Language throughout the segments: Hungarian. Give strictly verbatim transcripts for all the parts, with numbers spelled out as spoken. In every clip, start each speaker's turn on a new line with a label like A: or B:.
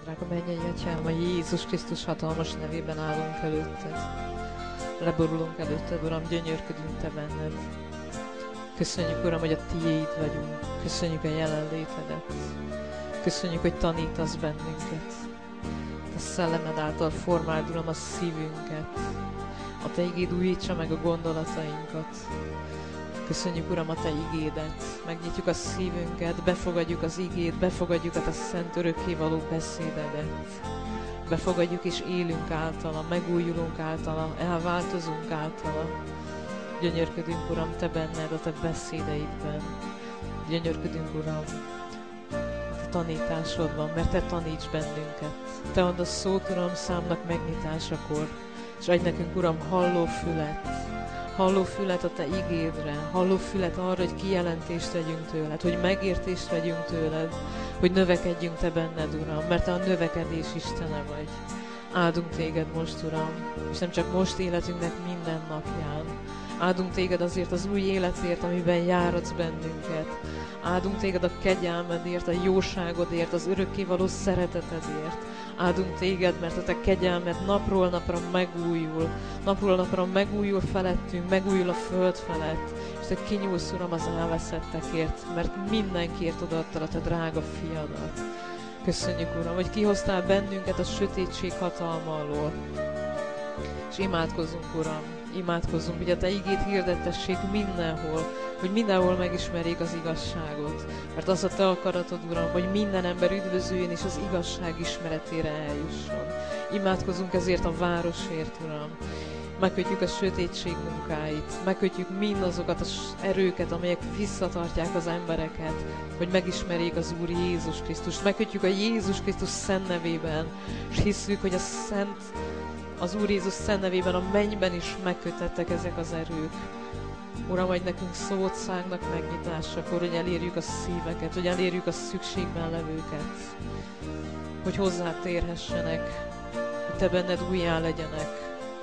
A: Drága mennyei Atyám, a Jézus Krisztus hatalmas nevében állunk előtted. Leborulunk előtted, Uram, gyönyörködünk Te benned. Köszönjük, Uram, hogy a Tiéd vagyunk. Köszönjük a jelenlétedet. Köszönjük, hogy tanítasz bennünket. A szellemed által formáld, Uram, a szívünket. A Te igéd újítsa meg a gondolatainkat. Köszönjük, Uram, a Te igédet. Megnyitjuk a szívünket, befogadjuk az igét, befogadjuk a Te szent örökkévaló beszédedet. Befogadjuk és élünk általa, megújulunk általa, elváltozunk általa. Gyönyörködünk, Uram, Te benned, a Te beszédeidben. Gyönyörködünk, Uram, a Te tanításodban, mert Te taníts bennünket. Te add a szót, Uram, számnak megnyitásakor, és adj nekünk, Uram, halló fület. Halló fület a Te igédre, halló fület arra, hogy kijelentést vegyünk tőled, hogy megértést vegyünk tőled, hogy növekedjünk Te benned, Uram, mert Te a növekedés Istene vagy. Áldunk Téged most, Uram, és nem csak most életünknek minden napján. Áldunk Téged azért az új életért, amiben járatsz bennünket. Áldunk Téged a kegyelmedért, a jóságodért, az örökkévaló szeretetedért. Áldunk Téged, mert a Te kegyelmed napról napra megújul. Napról napra megújul felettünk, megújul a föld felett. És Te kinyúlsz, Uram, az elveszettekért, mert mindenkiért odaadtad a Te drága fiadat. Köszönjük, Uram, hogy kihoztál bennünket a sötétség hatalma alól. És imádkozzunk, Uram, imádkozzunk, hogy a Te igét hirdettessék mindenhol, hogy mindenhol megismerjék az igazságot. Mert az a Te akaratod, Uram, hogy minden ember üdvözüljön és az igazság ismeretére eljusson. Imádkozunk ezért a városért, Uram. Megkötjük a sötétség munkáit, megkötjük mindazokat az erőket, amelyek visszatartják az embereket, hogy megismerjék az Úr Jézus Krisztust. Megkötjük a Jézus Krisztus szent nevében, és hiszük, hogy a szent, az Úr Jézus szent nevében a mennyben is megkötettek ezek az erők. Uram, adj nekünk szót szágnak megnyitásakor, hogy elérjük a szíveket, hogy elérjük a szükségben levőket, hogy hozzád térhessenek, hogy Te benned újjá legyenek.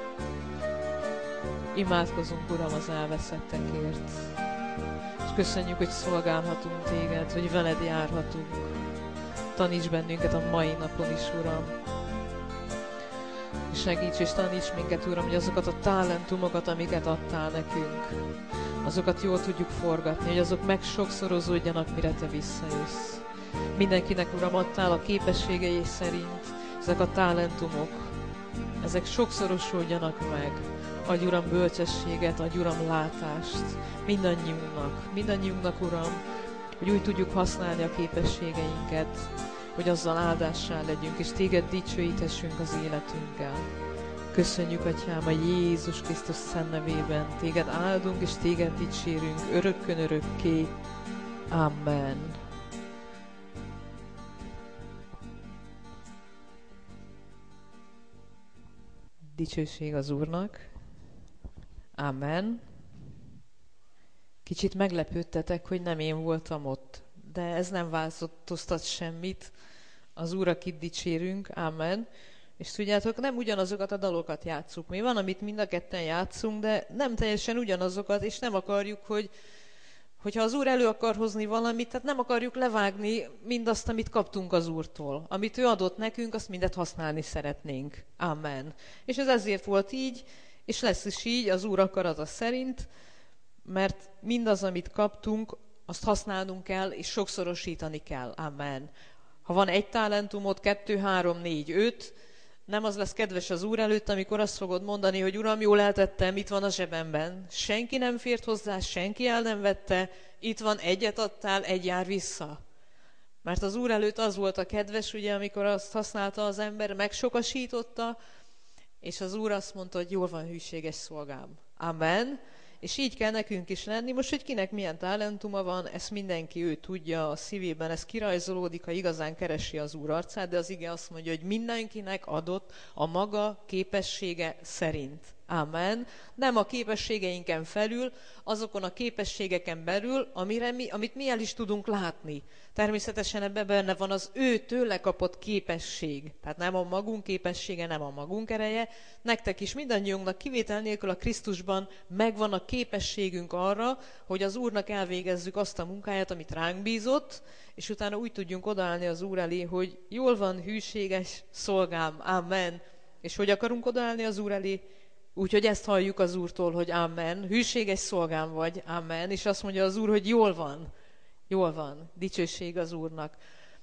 A: Imádkozunk, Uram, az elveszettekért, és köszönjük, hogy szolgálhatunk Téged, hogy veled járhatunk. Taníts bennünket a mai napon is, Uram. Segíts és taníts minket, Uram, hogy azokat a talentumokat, amiket adtál nekünk, azokat jól tudjuk forgatni, hogy azok meg sokszorozódjanak, mire Te visszajössz. Mindenkinek, Uram, adtál a képességei szerint, ezek a talentumok, ezek sokszorosuljanak meg. Adj, Uram, bölcsességet, adj, Uram, látást mindannyiunknak, mindannyiunknak, Uram, hogy úgy tudjuk használni a képességeinket, hogy azzal áldássá legyünk, és Téged dicsőíthessünk az életünkkel. Köszönjük, Atyám, a Jézus Krisztus szent nevében. Téged áldunk, és Téged dicsérünk örökkön örökké. Amen. Dicsőség az Úrnak. Amen. Kicsit meglepődtetek, hogy nem én voltam ott, de ez nem változtat semmit. Az Úr, akit dicsérünk, amen. És tudjátok, nem ugyanazokat a dalokat játsszuk. Mi van, amit mind a ketten játszunk, de nem teljesen ugyanazokat, és nem akarjuk, hogy hogyha az Úr elő akar hozni valamit, tehát nem akarjuk levágni mindazt, amit kaptunk az Úrtól. Amit ő adott nekünk, azt mindet használni szeretnénk. Amen. És ez ezért volt így, és lesz is így az Úr akarata szerint, mert mindaz, amit kaptunk, azt használnunk kell, és sokszorosítani kell. Amen. Ha van egy talentumod, kettő, három, négy, öt, nem az lesz kedves az Úr előtt, amikor azt fogod mondani, hogy Uram, jól eltettem, itt van a zsebemben. Senki nem fért hozzá, senki el nem vette, itt van, egyet adtál, egy jár vissza. Mert az Úr előtt az volt a kedves, ugye, amikor azt használta az ember, megsokasította, és az Úr azt mondta, hogy jól van, hűséges szolgám. Amen. És így kell nekünk is lenni. Most, hogy kinek milyen talentuma van, ezt mindenki ő tudja, a szívében ez kirajzolódik, ha igazán keresi az Úr arcát, de az ige azt mondja, hogy mindenkinek adott a maga képessége szerint. Amen. Nem a képességeinken felül, azokon a képességeken belül, amire mi, amit mi el is tudunk látni. Természetesen ebben benne van az ő tőle kapott képesség. Tehát nem a magunk képessége, nem a magunk ereje. Nektek is, mindannyiunknak kivétel nélkül a Krisztusban megvan a képességünk arra, hogy az Úrnak elvégezzük azt a munkáját, amit ránk bízott, és utána úgy tudjunk odaállni az Úr elé, hogy jól van, hűséges szolgám, amen. És hogy akarunk odaállni az Úr elé? Úgyhogy ezt halljuk az Úrtól, hogy amen, hűséges szolgám vagy, amen, és azt mondja az Úr, hogy jól van, jól van, dicsőség az Úrnak.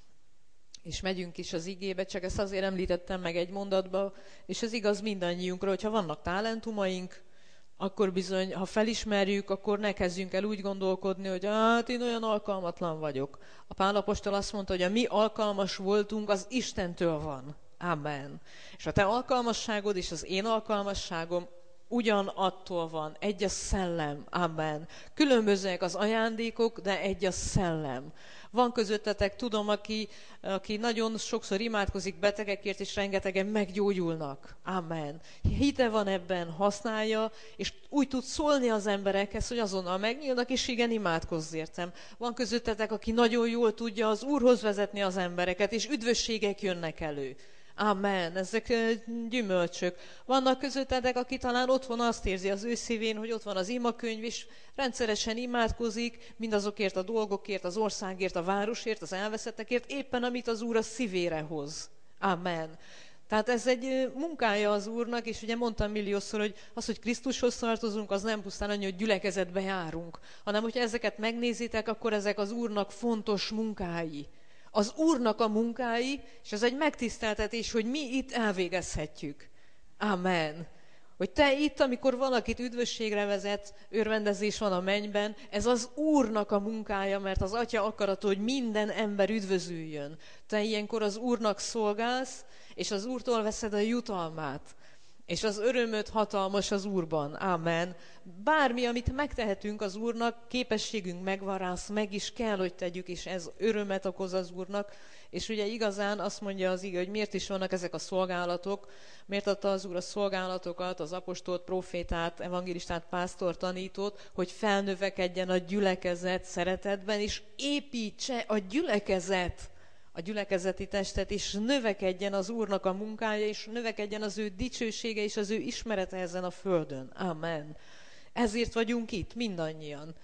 A: És megyünk is az igébe, csak ezt azért említettem meg egy mondatba, és ez igaz mindannyiunkra, hogyha vannak talentumaink, akkor bizony, ha felismerjük, akkor ne kezdjünk el úgy gondolkodni, hogy hát én olyan alkalmatlan vagyok. A Pál apostol azt mondta, hogy a mi alkalmas voltunk, az Istentől van. Amen. És a te alkalmasságod és az én alkalmasságom ugyanattól van. Egy a szellem. Amen. Különbözőek az ajándékok, de egy a szellem. Van közöttetek, tudom, aki, aki nagyon sokszor imádkozik betegekért, és rengetegen meggyógyulnak. Amen. Hite van ebben, használja, és úgy tud szólni az emberekhez, hogy azonnal megnyílnak, és igen, imádkozz értem. Van közöttetek, aki nagyon jól tudja az Úrhoz vezetni az embereket, és üdvösségek jönnek elő. Amen. Ezek gyümölcsök. Vannak közöttetek, aki talán otthon azt érzi az ő szívén, hogy ott van az imakönyv, és rendszeresen imádkozik mindazokért a dolgokért, az országért, a városért, az elveszettekért, éppen amit az Úr a szívére hoz. Amen. Tehát ez egy munkája az Úrnak, és ugye mondtam milliószor, hogy az, hogy Krisztushoz tartozunk, az nem pusztán annyi, hogy gyülekezetbe járunk, hanem hogyha ezeket megnézitek, akkor ezek az Úrnak fontos munkái. Az Úrnak a munkái, és ez egy megtiszteltetés, hogy mi itt elvégezhetjük. Amen. Hogy te itt, amikor valakit üdvösségre vezet, örvendezés van a mennyben, ez az Úrnak a munkája, mert az Atya akarata, hogy minden ember üdvözüljön. Te ilyenkor az Úrnak szolgálsz, és az Úrtól veszed a jutalmát. És az örömöd hatalmas az Úrban. Amen. Bármi, amit megtehetünk az Úrnak, képességünk megvan rá, azt meg is kell, hogy tegyük, és ez örömet okoz az Úrnak. És ugye igazán azt mondja az ige, hogy miért is vannak ezek a szolgálatok, miért adta az Úr a szolgálatokat, az apostolt, profétát, evangélistát, pásztor, tanítót, hogy felnövekedjen a gyülekezet szeretetben, és építse a gyülekezet. A gyülekezeti testet, és növekedjen az Úrnak a munkája, és növekedjen az ő dicsősége, és az ő ismerete ezen a földön. Amen. Ezért vagyunk itt, mindannyian.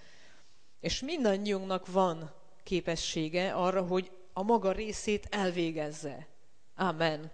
A: És mindannyiunknak van képessége arra, hogy a maga részét elvégezze. Amen.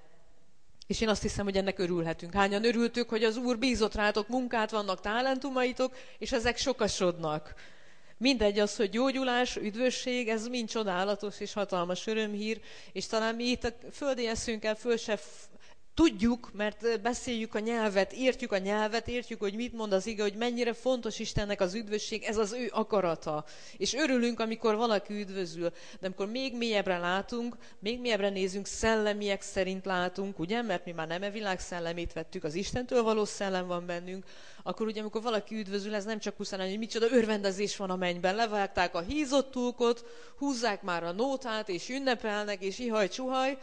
A: És én azt hiszem, hogy ennek örülhetünk. Hányan örültük, hogy az Úr bízott rátok munkát, vannak talentumaitok, és ezek sokasodnak. Mindegy az, hogy gyógyulás, üdvösség, ez mind csodálatos és hatalmas örömhír, és talán mi itt a földi eszünkkel föl se f- tudjuk, mert beszéljük a nyelvet, értjük a nyelvet, értjük, hogy mit mond az ige, hogy mennyire fontos Istennek az üdvösség, ez az ő akarata. És örülünk, amikor valaki üdvözül, de amikor még mélyebbre látunk, még mélyebbre nézünk, szellemiek szerint látunk, ugye, mert mi már nem e világ szellemét vettük, az Istentől való szellem van bennünk, akkor ugye, amikor valaki üdvözül, ez nem csak pusztán annyi, hogy micsoda örvendezés van a mennyben. Levágták a hízott túlkot, húzzák már a nótát, és ünnepelnek, és ihaj-csuhaj.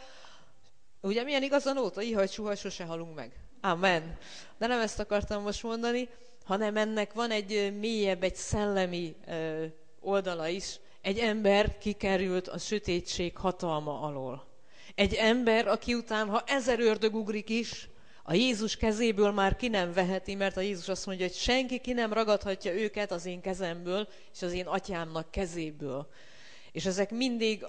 A: Ugye milyen igaz a nóta? Ihaj-csuhaj, sose halunk meg. Amen. De nem ezt akartam most mondani, hanem ennek van egy mélyebb, egy szellemi ö, oldala is. Egy ember kikerült a sötétség hatalma alól. Egy ember, aki után, ha ezer ördög ugrik is, a Jézus kezéből már ki nem veheti, mert a Jézus azt mondja, hogy senki ki nem ragadhatja őket az én kezemből, és az én atyámnak kezéből. És ezek mindig,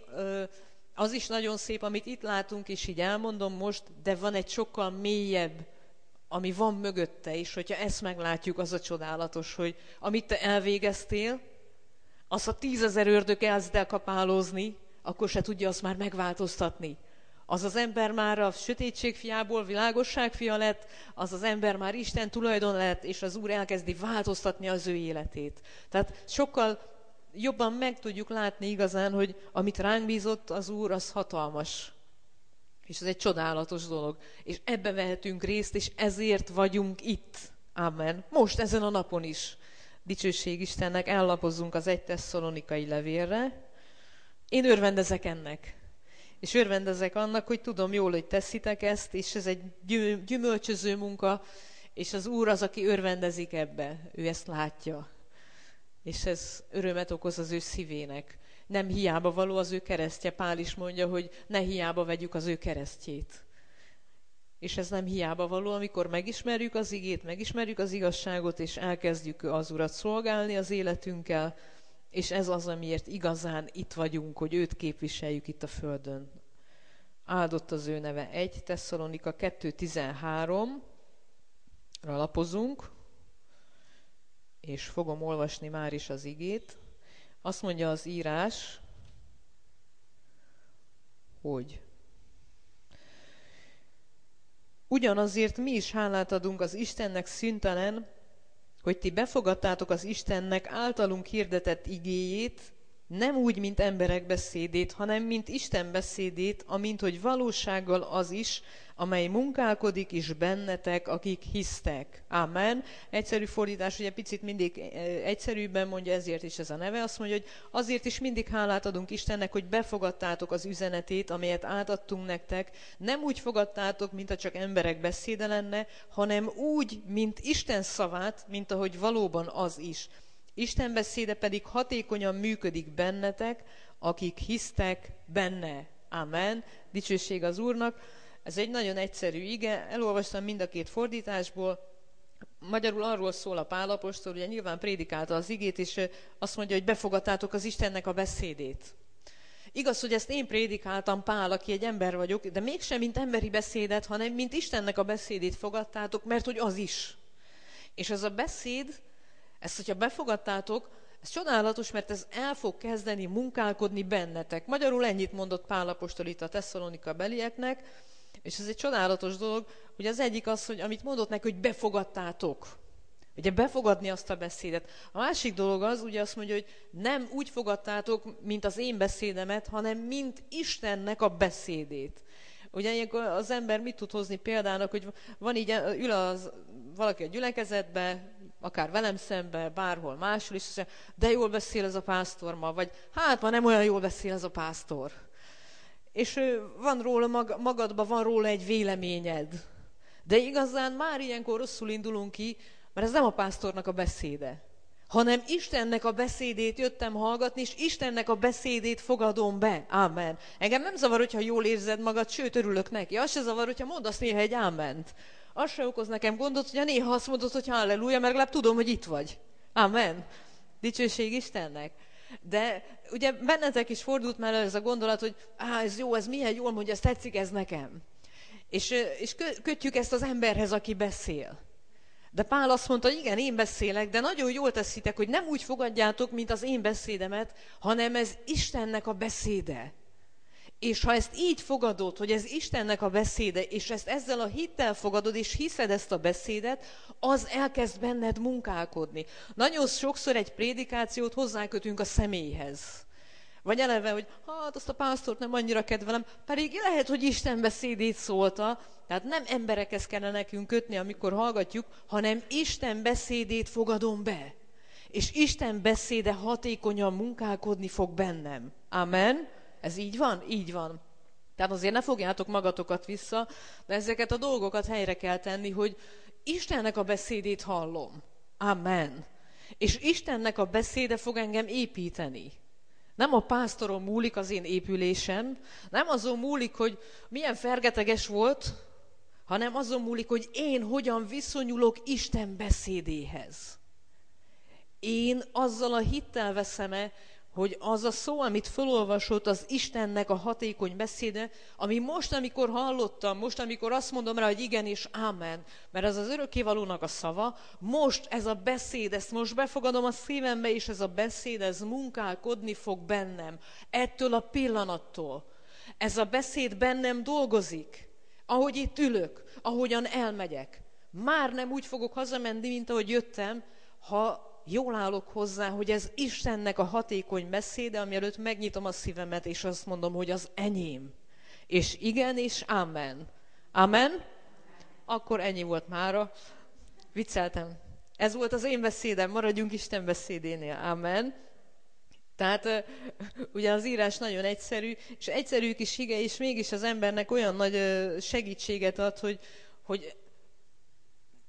A: az is nagyon szép, amit itt látunk, és így elmondom most, de van egy sokkal mélyebb, ami van mögötte is, hogyha ezt meglátjuk, az a csodálatos, hogy amit te elvégeztél, az ha tízezer ördög elkezd el kapálózni, akkor se tudja azt már megváltoztatni. Az az ember már a sötétség fiából világosság fia lett, az az ember már Isten tulajdon lett, és az Úr elkezdi változtatni az ő életét. Tehát sokkal jobban meg tudjuk látni igazán, hogy amit ránk bízott az Úr, az hatalmas. És ez egy csodálatos dolog. És ebbe vehetünk részt, és ezért vagyunk itt. Amen. Most ezen a napon is. Dicsőség Istennek, ellapozzunk az egy Tesszalonikai levélre. Én örvendezek ennek. És örvendezek annak, hogy tudom jól, hogy teszitek ezt, és ez egy gyümölcsöző munka, És az Úr az, aki örvendezik ebbe, ő ezt látja. És ez örömet okoz az ő szívének. Nem hiába való az ő keresztje. Pál is mondja, hogy ne hiába vegyük az ő keresztjét. És ez nem hiába való, amikor megismerjük az igét, megismerjük az igazságot, és elkezdjük az Urat szolgálni az életünkkel, és ez az, amiért igazán itt vagyunk, hogy őt képviseljük itt a földön. Áldott az ő neve. egy Tesszalonika kettő tizenhárom-ra lapozunk, és fogom olvasni már is az igét. Azt mondja az írás, hogy ugyanazért mi is hálát adunk az Istennek szüntelen, hogy ti befogadtátok az Istennek általunk hirdetett igéjét, nem úgy, mint emberek beszédét, hanem mint Isten beszédét, amint hogy valósággal az is, amely munkálkodik is bennetek, akik hisztek. Amen. Egyszerű fordítás, ugye picit mindig egyszerűbben mondja, ezért is ez a neve. Azt mondja, hogy azért is mindig hálát adunk Istennek, hogy befogadtátok az üzenetét, amelyet átadtunk nektek. Nem úgy fogadtátok, mint ha csak emberek beszéde lenne, hanem úgy, mint Isten szavát, mint ahogy valóban az is. Isten beszéde pedig hatékonyan működik bennetek, akik hisztek benne. Amen. Dicsőség az Úrnak. Ez egy nagyon egyszerű ige. Elolvastam mind a két fordításból. Magyarul arról szól a Pál apostol, ugye nyilván prédikálta az igét, és azt mondja, hogy befogadtátok az Istennek a beszédét. Igaz, hogy ezt én prédikáltam, Pál, aki egy ember vagyok, de mégsem mint emberi beszédet, hanem mint Istennek a beszédét fogadtátok, mert hogy az is. És ez a beszéd, ezt, hogyha befogadtátok, ez csodálatos, mert ez el fog kezdeni munkálkodni bennetek. Magyarul ennyit mondott Pál apostol itt a Tesszalonika belieknek, és ez egy csodálatos dolog, hogy az egyik az, hogy amit mondott neki, hogy befogadtátok. Ugye befogadni azt a beszédet. A másik dolog az, ugye azt mondja, hogy nem úgy fogadtátok, mint az én beszédemet, hanem mint Istennek a beszédét. Ugye ilyenkor az ember mit tud hozni példának, hogy van így, ül az, valaki a gyülekezetbe, akár velem szembe, bárhol máshol, és azt mondja, de jól beszél ez a pásztor ma, vagy hát ma nem olyan jól beszél ez a pásztor. És van róla, magadban van róla egy véleményed. De igazán már ilyenkor rosszul indulunk ki, mert ez nem a pásztornak a beszéde, hanem Istennek a beszédét jöttem hallgatni, és Istennek a beszédét fogadom be. Ámen. Engem nem zavar, hogyha jól érzed magad, sőt, örülök neki. Az se zavar, hogyha mondasz néha egy áment. Az se okoz nekem gondot, hogy néha azt mondod, hogy halleluja, mert legalább tudom, hogy itt vagy. Ámen. Dicsőség Istennek. De ugye bennetek is fordult már ez a gondolat, hogy á, ez jó, ez milyen jól mondja, ez tetszik, ez nekem. És, és kötjük ezt az emberhez, aki beszél. De Pál azt mondta, hogy igen, én beszélek, de nagyon jól teszitek, hogy nem úgy fogadjátok, mint az én beszédemet, hanem ez Istennek a beszéde. És ha ezt így fogadod, hogy ez Istennek a beszéde, és ezt ezzel a hittel fogadod, és hiszed ezt a beszédet, az elkezd benned munkálkodni. Nagyon sokszor egy prédikációt hozzákötünk a személyhez. Vagy eleve, hogy hát azt a pásztort nem annyira kedvelem, pedig lehet, hogy Isten beszédét szólta, tehát nem emberekhez kellene nekünk kötni, amikor hallgatjuk, hanem Isten beszédét fogadom be. És Isten beszéde hatékonyan munkálkodni fog bennem. Amen. Ez így van? Így van. Tehát azért ne fogjátok magatokat vissza, de ezeket a dolgokat helyre kell tenni, hogy Istennek a beszédét hallom. Amen. És Istennek a beszéde fog engem építeni. Nem a pásztoron múlik az én épülésem, nem azon múlik, hogy milyen fergeteges volt, hanem azon múlik, hogy én hogyan viszonyulok Isten beszédéhez. Én azzal a hittel veszem-e, hogy az a szó, amit felolvasott, az Istennek a hatékony beszéde, ami most, amikor hallottam, most, amikor azt mondom rá, hogy igen és ámen, mert ez az örökkévalónak a szava, most ez a beszéd, ezt most befogadom a szívembe, és ez a beszéd, ez munkálkodni fog bennem. Ettől a pillanattól. Ez a beszéd bennem dolgozik. Ahogy itt ülök, ahogyan elmegyek. Már nem úgy fogok hazamenni, mint ahogy jöttem, ha jól állok hozzá, hogy ez Istennek a hatékony beszéde, ami előtt megnyitom a szívemet, és azt mondom, hogy az enyém. És igen, és amen. Amen? Akkor ennyi volt mára. Vicceltem. Ez volt az én beszédem, maradjunk Isten beszédénél. Amen. Tehát ugye az írás nagyon egyszerű, és egyszerű kis ige, és mégis az embernek olyan nagy segítséget ad, hogy, hogy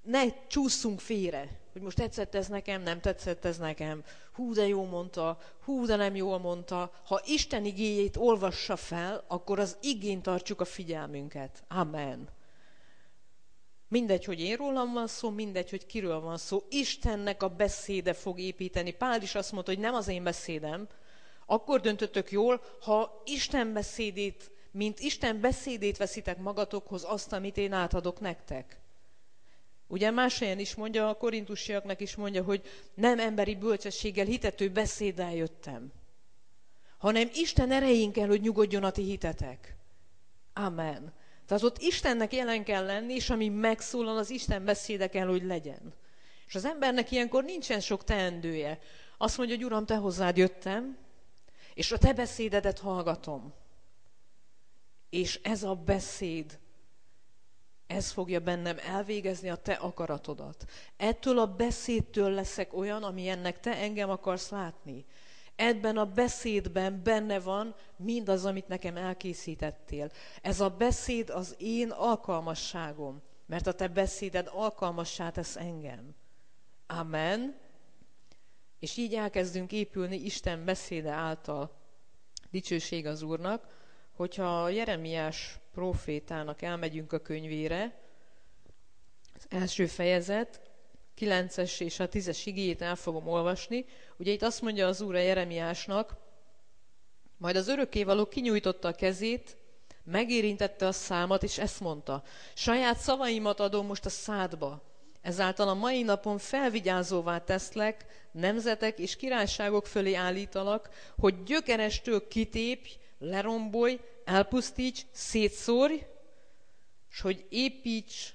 A: ne csúszunk félre, hogy most tetszett ez nekem, nem tetszett ez nekem, hú, de jó mondta, hú, de nem jól mondta. Ha Isten igéjét olvassa fel, akkor az igén tartsuk a figyelmünket. Amen. Mindegy, hogy én rólam van szó, mindegy, hogy kiről van szó. Istennek a beszéde fog építeni. Pál is azt mondta, hogy nem az én beszédem. Akkor döntöttök jól, ha Isten beszédét, mint Isten beszédét veszitek magatokhoz, azt, amit én átadok nektek. Ugye más helyen is mondja, a korintusiaknak is mondja, hogy nem emberi bölcsességgel, hitető beszéddel jöttem, hanem Isten erején kell, hogy nyugodjon a ti hitetek. Amen. Tehát ott Istennek jelen kell lenni, és ami megszólal, az Isten beszéde kell, hogy legyen. És az embernek ilyenkor nincsen sok teendője. Azt mondja, hogy Uram, te hozzád jöttem, és a te beszédedet hallgatom. És ez a beszéd, ez fogja bennem elvégezni a te akaratodat. Ettől a beszédtől leszek olyan, amilyennek te engem akarsz látni. Ebben a beszédben benne van mindaz, amit nekem elkészítettél. Ez a beszéd az én alkalmasságom, mert a te beszéded alkalmassá tesz engem. Amen. És így elkezdünk épülni Isten beszéde által. Dicsőség az Úrnak, hogyha a Jeremiás prófétának elmegyünk a könyvére, az első fejezet, kilences és a tízes igéjét el fogom olvasni. Ugye itt azt mondja az Úr a Jeremiásnak, majd az örökkévaló kinyújtotta a kezét, megérintette a számat, és ezt mondta, saját szavaimat adom most a szádba, ezáltal a mai napon felvigyázóvá teszlek, nemzetek és királyságok fölé állítalak, hogy gyökerestől kitépj, lerombolj, elpusztíts, szétszórj, és hogy építs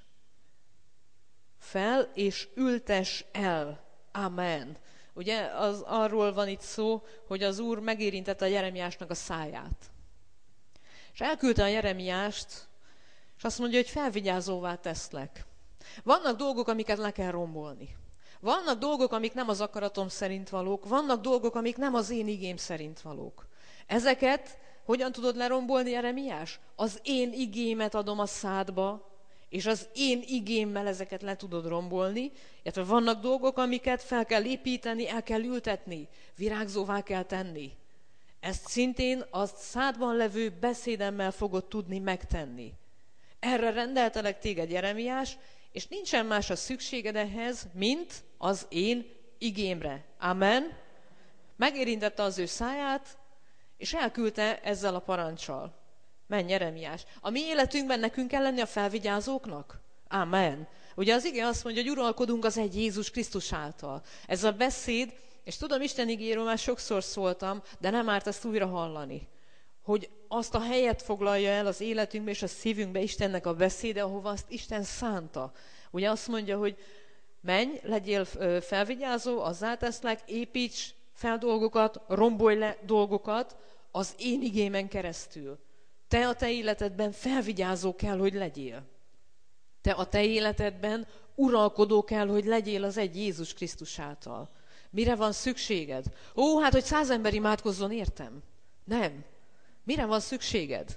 A: fel, és ültess el. Amen. Ugye az, arról van itt szó, hogy az Úr megérintette a Jeremiásnak a száját. És elküldte a Jeremiást, és azt mondja, hogy felvigyázóvá teszlek. Vannak dolgok, amiket le kell rombolni. Vannak dolgok, amik nem az akaratom szerint valók, vannak dolgok, amik nem az én igém szerint valók. Ezeket hogyan tudod lerombolni, Jeremiás? Az én igémet adom a szádba, és az én igémmel ezeket le tudod rombolni, illetve vannak dolgok, amiket fel kell építeni, el kell ültetni, virágzóvá kell tenni. Ezt szintén a szádban levő beszédemmel fogod tudni megtenni. Erre rendeltelek téged, Jeremiás, és nincsen más a szükséged ehhez, mint az én igémre. Amen. Megérintette az ő száját, és elküldte ezzel a paranccsal. Menj, Jeremiás. A mi életünkben nekünk kell lenni a felvigyázóknak? Amen. Ugye az ige azt mondja, hogy uralkodunk az egy Jézus Krisztus által. Ez a beszéd, és tudom, Isten igéről már sokszor szóltam, de nem árt ezt újra hallani. Hogy azt a helyet foglalja el az életünkbe és a szívünkbe Istennek a beszéde, ahova azt Isten szánta. Ugye azt mondja, hogy menj, legyél felvigyázó, azzá teszlek, építs fel dolgokat, rombolj le dolgokat az én igémen keresztül. Te a te életedben felvigyázó kell, hogy legyél. Te a te életedben uralkodó kell, hogy legyél az egy Jézus Krisztus által. Mire van szükséged? Ó, hát, hogy száz ember imádkozzon, értem. Nem. Mire van szükséged?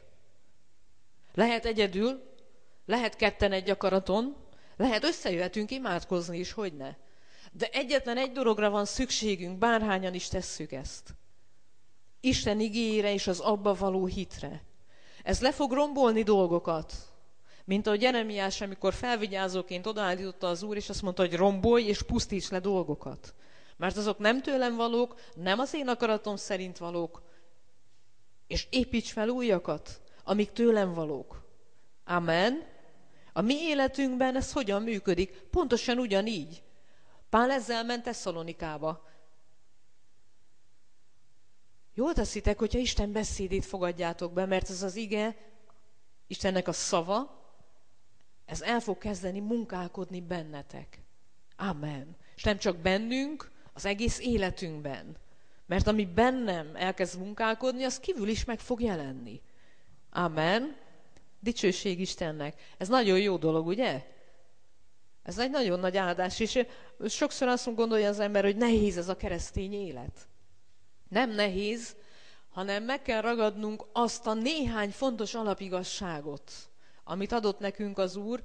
A: Lehet egyedül, lehet ketten egy akaraton, lehet összejöhetünk imádkozni is, hogyne. De egyetlen egy dologra van szükségünk, bárhányan is tesszük ezt. Isten igéjére és az abba való hitre. Ez le fog rombolni dolgokat. Mint ahogy Jeremiás, amikor felvigyázóként odaállította az Úr, és azt mondta, hogy rombolj és pusztíts le dolgokat. Mert azok nem tőlem valók, nem az én akaratom szerint valók, és építs fel újakat, amik tőlem valók. Amen. A mi életünkben ez hogyan működik? Pontosan ugyanígy. Pál ezzel ment Tesszalonikába. Jól teszitek, hogyha Isten beszédét fogadjátok be, mert ez az ige, Istennek a szava, ez el fog kezdeni munkálkodni bennetek. Amen. És nem csak bennünk, az egész életünkben. Mert ami bennem elkezd munkálkodni, az kívül is meg fog jelenni. Amen. Dicsőség Istennek. Ez nagyon jó dolog, ugye? Ez egy nagyon nagy áldás, és sokszor azt gondolja az ember, hogy nehéz ez a keresztény élet. Nem nehéz, hanem meg kell ragadnunk azt a néhány fontos alapigasságot, amit adott nekünk az Úr,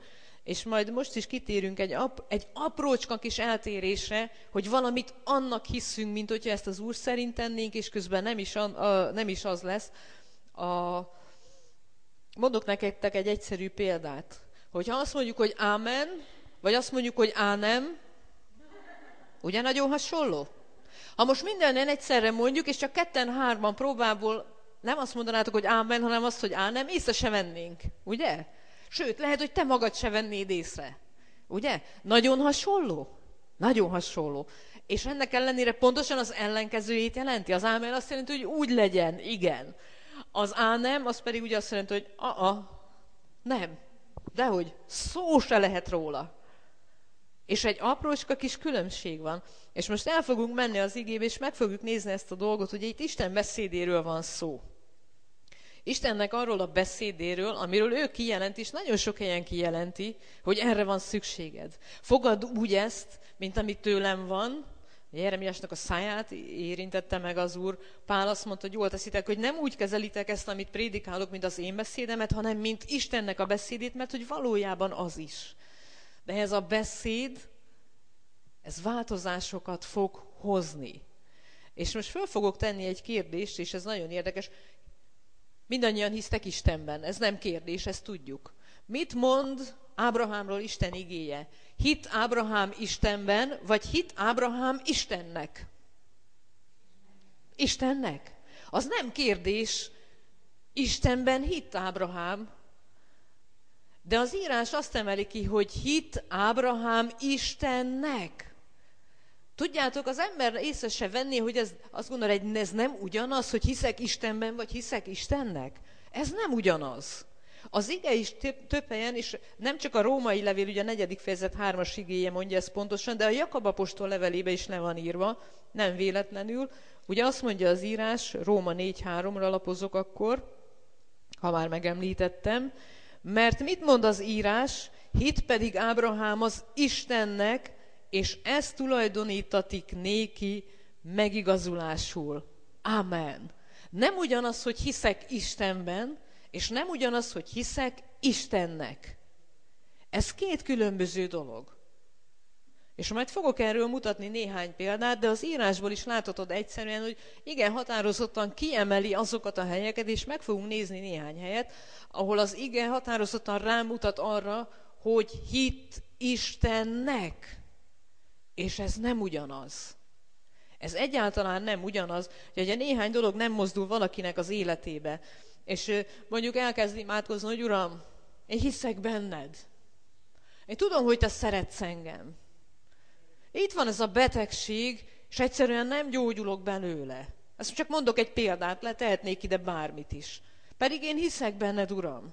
A: És majd most is kitérünk egy, ap, egy aprócska kis eltérésre, hogy valamit annak hiszünk, mint hogyha ezt az Úr szerint tennénk, és közben nem is, a, a, nem is az lesz. A, mondok nektek egy egyszerű példát. Hogyha azt mondjuk, hogy ámen, vagy azt mondjuk, hogy ánem, ugye nagyon hasonló? Ha most mindenen egyszerre mondjuk, és csak ketten-hárman próbából nem azt mondanátok, hogy ámen, hanem azt, hogy ánem, észre se vennénk, ugye? Sőt, lehet, hogy te magad se vennéd észre. Ugye? Nagyon hasonló. Nagyon hasonló. És ennek ellenére pontosan az ellenkezőjét jelenti. Az ámen azt jelenti, hogy úgy legyen, igen. Az ánem, az pedig ugye azt jelenti, hogy a-a, nem. Dehogy, szó se lehet róla. És egy aprócska kis különbség van. És most el fogunk menni az igébe, és meg fogjuk nézni ezt a dolgot, hogy itt Isten beszédéről van szó. Istennek arról a beszédéről, amiről ő kijelenti, és nagyon sok helyen kijelenti, hogy erre van szükséged. Fogad úgy ezt, mint amit tőlem van. Jeremiásnak a száját érintette meg az Úr. Pál azt mondta, hogy jól teszitek, hogy nem úgy kezelitek ezt, amit prédikálok, mint az én beszédemet, hanem mint Istennek a beszédét, mert hogy valójában az is. De ez a beszéd, ez változásokat fog hozni. És most föl fogok tenni egy kérdést, és ez nagyon érdekes. Mindannyian hisztek Istenben, ez nem kérdés, ezt tudjuk. Mit mond Ábrahámról Isten igéje? Hit Ábrahám Istenben, vagy hit Ábrahám Istennek? Istennek. Az nem kérdés, Istenben hit Ábrahám, de az írás azt emeli ki, hogy hit Ábrahám Istennek. Tudjátok, az ember észre se venné, hogy ez, azt gondolja, hogy ez nem ugyanaz, hogy hiszek Istenben, vagy hiszek Istennek. Ez nem ugyanaz. Az ige is több, több helyen, és nem csak a római levél, ugye a negyedik fejezet hármas igéje mondja ezt pontosan, de a Jakab apostol levelébe is le van írva, nem véletlenül. Ugye azt mondja az írás, Róma négy háromra lapozok akkor, ha már megemlítettem, mert mit mond az írás? Hit pedig Ábrahám az Istennek, és ez tulajdonítatik néki megigazulásul. Amen. Nem ugyanaz, hogy hiszek Istenben, és nem ugyanaz, hogy hiszek Istennek. Ez két különböző dolog. És majd fogok erről mutatni néhány példát, de az írásból is láthatod egyszerűen, hogy igen, határozottan kiemeli azokat a helyeket, és meg fogunk nézni néhány helyet, ahol az igen határozottan rámutat arra, hogy hit Istennek. És ez nem ugyanaz. Ez egyáltalán nem ugyanaz, hogy néhány dolog nem mozdul valakinek az életébe. És mondjuk elkezdi imádkozni, hogy Uram, én hiszek benned. Én tudom, hogy te szeretsz engem. Itt van ez a betegség, és egyszerűen nem gyógyulok belőle. Ezt csak mondok egy példát, letehetnék ide bármit is. Pedig én hiszek benned, Uram.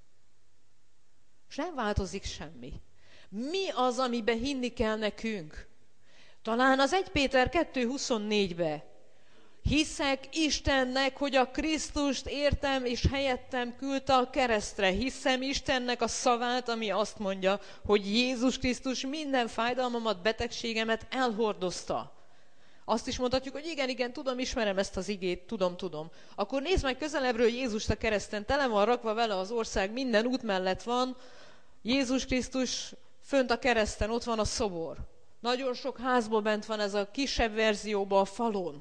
A: És nem változik semmi. Mi az, amiben hinni kell nekünk? Talán az Első Péter kettő huszonnégybe. Hiszek Istennek, hogy a Krisztust értem és helyettem küldte a keresztre. Hiszem Istennek a szavát, ami azt mondja, hogy Jézus Krisztus minden fájdalmamat, betegségemet elhordozta. Azt is mondhatjuk, hogy igen, igen, tudom, ismerem ezt az igét, tudom, tudom. Akkor nézd meg közelebbről Jézust a kereszten, tele van rakva vele az ország, minden út mellett van. Jézus Krisztus fönt a kereszten, ott van a szobor. Nagyon sok házból bent van ez a kisebb verzióban a falon.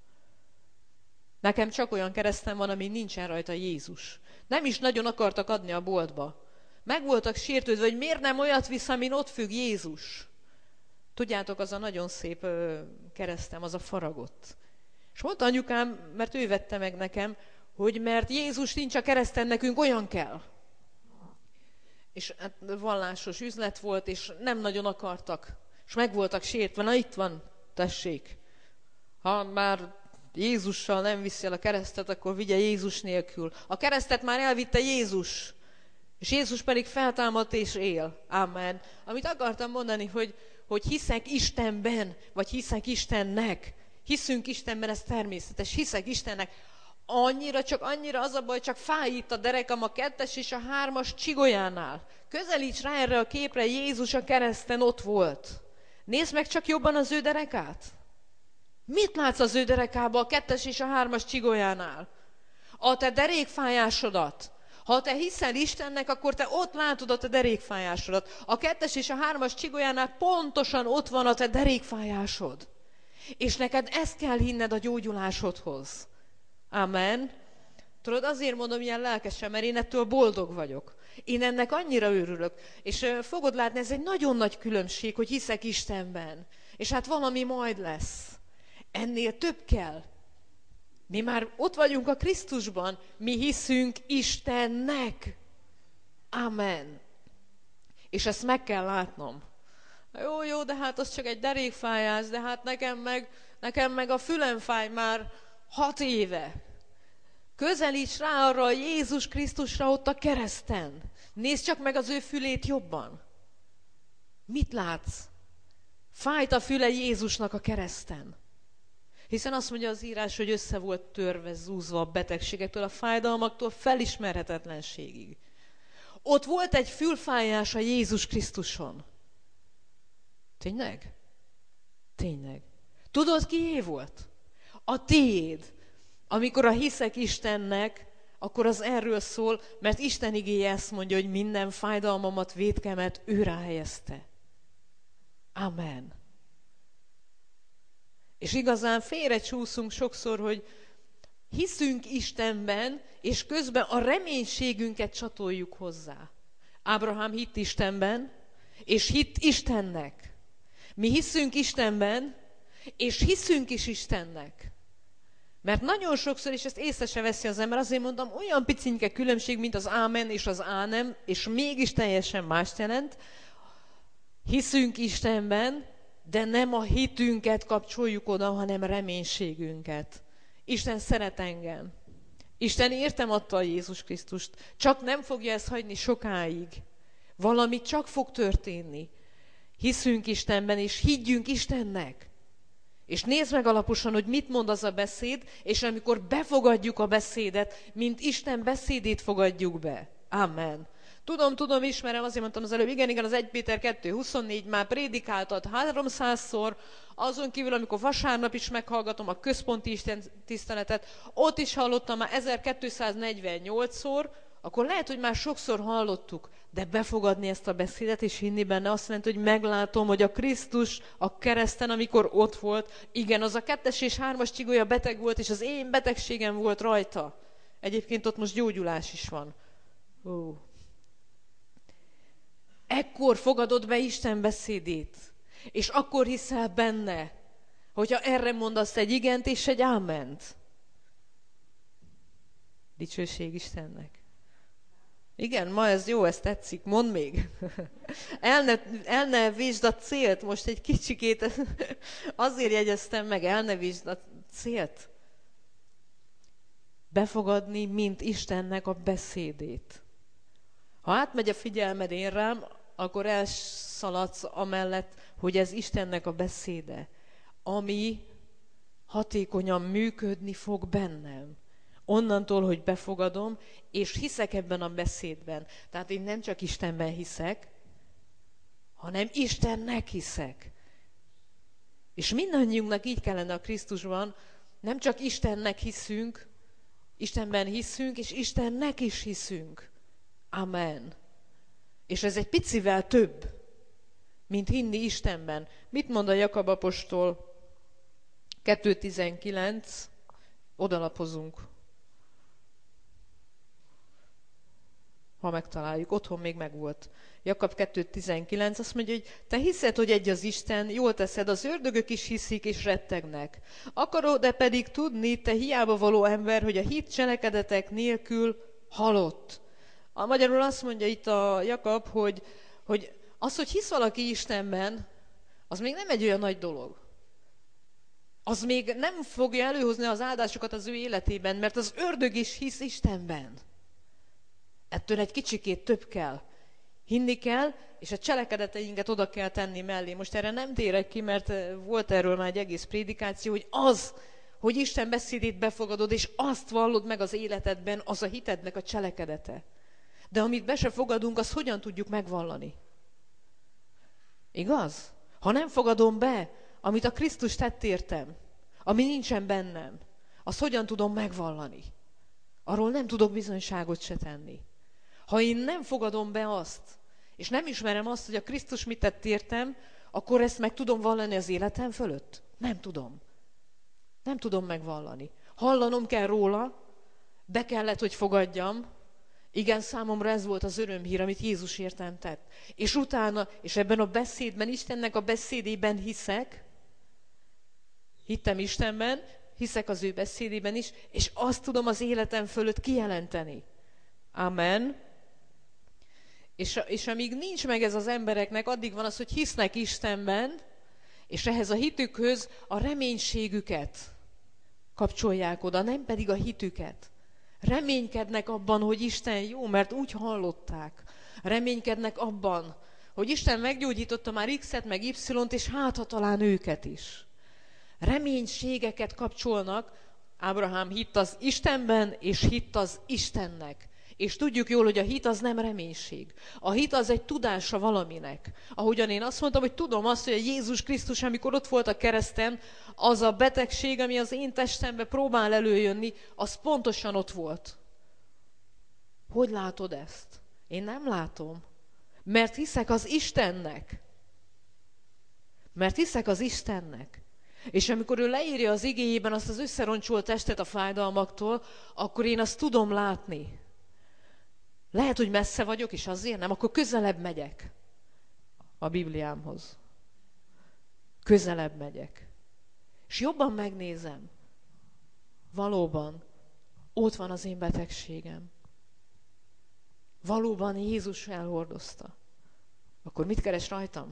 A: Nekem csak olyan keresztem van, ami nincsen rajta Jézus. Nem is nagyon akartak adni a boltba. Meg voltak sértődve, hogy miért nem olyat visz, amin ott függ Jézus. Tudjátok, az a nagyon szép ö, keresztem, az a faragott. És mondta anyukám, mert ő vette meg nekem, hogy mert Jézus nincs a kereszten, nekünk olyan kell. És hát vallásos üzlet volt, és nem nagyon akartak. És meg voltak sértve, na itt van, tessék. Ha már Jézussal nem viszi el a keresztet, akkor vigye Jézus nélkül. A keresztet már elvitte Jézus, és Jézus pedig feltámadt és él. Amen. Amit akartam mondani, hogy, hogy hiszek Istenben, vagy hiszek Istennek. Hiszünk Istenben, ez természetes. Hiszek Istennek. Annyira, csak annyira az a baj, csak fáj itt a derekam a kettes és a hármas csigolyánál. Közelíts rá erre a képre, Jézus a kereszten ott volt. Nézd meg csak jobban az ő derekát. Mit látsz az ő derekába a kettes és a hármas csigolyánál? A te derékfájásodat. Ha te hiszel Istennek, akkor te ott látod a te derékfájásodat. A kettes és a hármas csigolyánál pontosan ott van a te derékfájásod. És neked ezt kell hinned a gyógyulásodhoz. Amen. Tudod, azért mondom ilyen lelkesen, mert én ettől boldog vagyok. Én ennek annyira örülök. És uh, fogod látni, ez egy nagyon nagy különbség, hogy hiszek Istenben. És hát valami majd lesz. Ennél több kell. Mi már ott vagyunk a Krisztusban, mi hiszünk Istennek. Amen. És ezt meg kell látnom. Jó, jó, de hát az csak egy derékfájás, de hát nekem meg, nekem meg a fülem fáj már hat éve. Közelíts rá arra a Jézus Krisztusra ott a kereszten. Nézd csak meg az ő fülét jobban. Mit látsz? Fájt a füle Jézusnak a kereszten. Hiszen azt mondja az írás, hogy össze volt törve, zúzva a betegségektől, a fájdalmaktól, felismerhetetlenségig. Ott volt egy fülfájás a Jézus Krisztuson. Tényleg? Tényleg. Tudod, kié volt? A tiéd. Amikor a hiszek Istennek, akkor az erről szól, mert Isten igéje ezt mondja, hogy minden fájdalmamat, vétkemet ő ráhelyezte. Amen. És igazán félrecsúszunk sokszor, hogy hiszünk Istenben, és közben a reménységünket csatoljuk hozzá. Ábrahám hitt Istenben, és hitt Istennek. Mi hiszünk Istenben, és hiszünk is Istennek. Mert nagyon sokszor, és ezt észre se veszi az ember, azért mondom, olyan picinke különbség, mint az ámen és az ánem, és mégis teljesen mást jelent. Hiszünk Istenben, de nem a hitünket kapcsoljuk oda, hanem reménységünket. Isten szeret engem. Isten értem adta a Jézus Krisztust. Csak nem fogja ezt hagyni sokáig. Valami csak fog történni. Hiszünk Istenben, és higgyünk Istennek. És nézd meg alaposan, hogy mit mond az a beszéd, és amikor befogadjuk a beszédet, mint Isten beszédét fogadjuk be. Amen. Tudom, tudom, ismerem, azért mondtam az előbb, igen, igen, az egy Péter kettő huszonnégy már prédikáltad háromszázszor, azon kívül, amikor vasárnap is meghallgatom a központi Isten tiszteletet, ott is hallottam már ezerkétszáznegyvennyolcszor, akkor lehet, hogy már sokszor hallottuk, de befogadni ezt a beszédet és hinni benne azt jelenti, hogy meglátom, hogy a Krisztus a kereszten, amikor ott volt, igen, az a kettes és hármas csigolya beteg volt, és az én betegségem volt rajta. Egyébként ott most gyógyulás is van. Ó. Ekkor fogadod be Isten beszédét, és akkor hiszel benne, hogyha erre mondasz egy igent és egy áment. Dicsőség Istennek. Igen, ma ez jó, ez tetszik, mondd még. El ne, el ne vizsd a célt, most egy kicsikét azért jegyeztem meg, el ne vizsd a célt. Befogadni, mint Istennek a beszédét. Ha átmegy a figyelmed én rám, akkor elszaladsz amellett, hogy ez Istennek a beszéde, ami hatékonyan működni fog bennem. Onnantól, hogy befogadom, és hiszek ebben a beszédben. Tehát én nem csak Istenben hiszek, hanem Istennek hiszek. És mindannyiunknak így kellene a Krisztusban, nem csak Istennek hiszünk, Istenben hiszünk, és Istennek is hiszünk. Amen. És ez egy picivel több, mint hinni Istenben. Mit mond a Jakab apostol? kettő tizenkilenc, odalapozunk. Ha megtaláljuk, otthon még megvolt. Jakab kettő tizenkilenc azt mondja, hogy te hiszed, hogy egy az Isten, jól teszed, az ördögök is hiszik és rettegnek. Akarod-e pedig tudni, te hiába való ember, hogy a hit cselekedetek nélkül halott? A magyarul azt mondja itt a Jakab, hogy, hogy az, hogy hisz valaki Istenben, az még nem egy olyan nagy dolog. Az még nem fogja előhozni az áldásokat az ő életében, mert az ördög is hisz Istenben. Ettől egy kicsikét több kell. Hinni kell, és a cselekedeteinket oda kell tenni mellé. Most erre nem térek ki, mert volt erről már egy egész prédikáció, hogy az, hogy Isten beszédét befogadod, és azt vallod meg az életedben, az a hitednek a cselekedete. De amit be se fogadunk, azt hogyan tudjuk megvallani? Igaz? Ha nem fogadom be, amit a Krisztus tett értem, ami nincsen bennem, azt hogyan tudom megvallani? Arról nem tudok bizonyságot se tenni. Ha én nem fogadom be azt, és nem ismerem azt, hogy a Krisztus mit tett értem, akkor ezt meg tudom vallani az életem fölött? Nem tudom. Nem tudom megvallani. Hallanom kell róla, be kellett, hogy fogadjam. Igen, számomra ez volt az örömhír, amit Jézus értem tett. És utána, és ebben a beszédben, Istennek a beszédében hiszek, hittem Istenben, hiszek az ő beszédében is, és azt tudom az életem fölött kijelenteni. Amen. És, és amíg nincs meg ez az embereknek, addig van az, hogy hisznek Istenben, és ehhez a hitükhöz a reménységüket kapcsolják oda, nem pedig a hitüket. Reménykednek abban, hogy Isten jó, mert úgy hallották. Reménykednek abban, hogy Isten meggyógyította már X-et, meg Y-t, és hát ha talán őket is. Reménységeket kapcsolnak. Ábrahám hitt az Istenben, és hitt az Istennek. És tudjuk jól, hogy a hit az nem reménység. A hit az egy tudása valaminek. Ahogyan én azt mondtam, hogy tudom azt, hogy a Jézus Krisztus, amikor ott volt a kereszten, az a betegség, ami az én testembe próbál előjönni, az pontosan ott volt. Hogy látod ezt? Én nem látom. Mert hiszek az Istennek. Mert hiszek az Istennek. És amikor ő leírja az igéjében azt az összeroncsolt testet a fájdalmaktól, akkor én azt tudom látni. Lehet, hogy messze vagyok, és azért nem, akkor közelebb megyek a Bibliámhoz. Közelebb megyek. És jobban megnézem. Valóban, ott van az én betegségem. Valóban Jézus elhordozta. Akkor mit keres rajtam?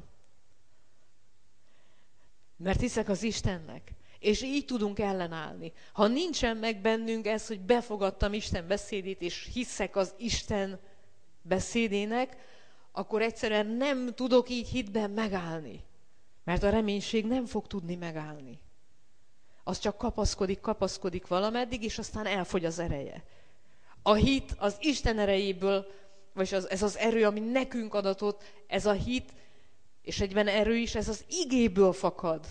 A: Mert hiszek az Istennek. És így tudunk ellenállni. Ha nincsen meg bennünk ez, hogy befogadtam Isten beszédét, és hiszek az Isten beszédének, akkor egyszerűen nem tudok így hitben megállni. Mert a reménység nem fog tudni megállni. Az csak kapaszkodik, kapaszkodik valameddig, és aztán elfogy az ereje. A hit az Isten erejéből, vagy az, ez az erő, ami nekünk adatott, ez a hit, és egyben erő is, ez az igéből fakad.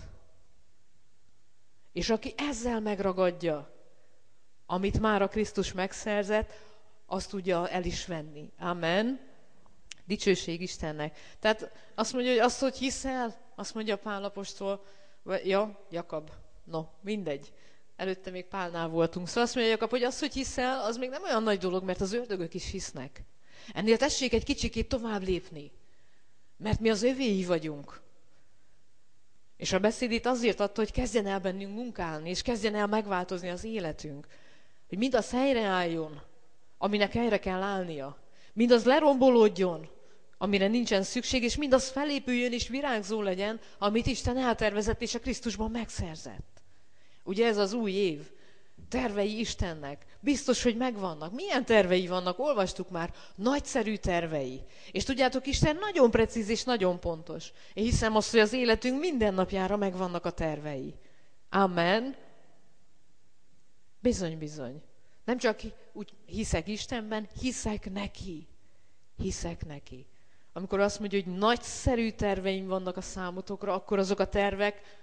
A: És aki ezzel megragadja, amit már a Krisztus megszerzett, azt tudja el is venni. Amen. Dicsőség Istennek. Tehát azt mondja, hogy azt, hogy hiszel, azt mondja Pál apostol, ja, Jakab, no, mindegy. Előtte még Pálnál voltunk. Szóval azt mondja Jakab, hogy az, hogy hiszel, az még nem olyan nagy dolog, mert az ördögök is hisznek. Ennél tessék egy kicsikét tovább lépni, mert mi az övéi vagyunk. És a beszédét azért adta, hogy kezdjen el bennünk munkálni, és kezdjen el megváltozni az életünk. Hogy mindaz helyreálljon, aminek helyre kell állnia. Mindaz lerombolódjon, amire nincsen szükség, és mindaz felépüljön és virágzó legyen, amit Isten eltervezett és a Krisztusban megszerzett. Ugye ez az új év. Tervei Istennek. Biztos, hogy megvannak. Milyen tervei vannak? Olvastuk már. Nagyszerű tervei. És tudjátok, Isten nagyon precíz és nagyon pontos. Én hiszem azt, hogy az életünk minden napjára megvannak a tervei. Amen. Bizony, bizony. Nem csak úgy hiszek Istenben, hiszek neki. Hiszek neki. Amikor azt mondja, hogy nagyszerű terveim vannak a számotokra, akkor azok a tervek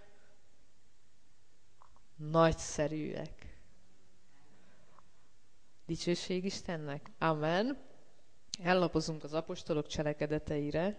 A: nagyszerűek. Dicsőség Istennek. Amen. Ellapozunk az apostolok cselekedeteire.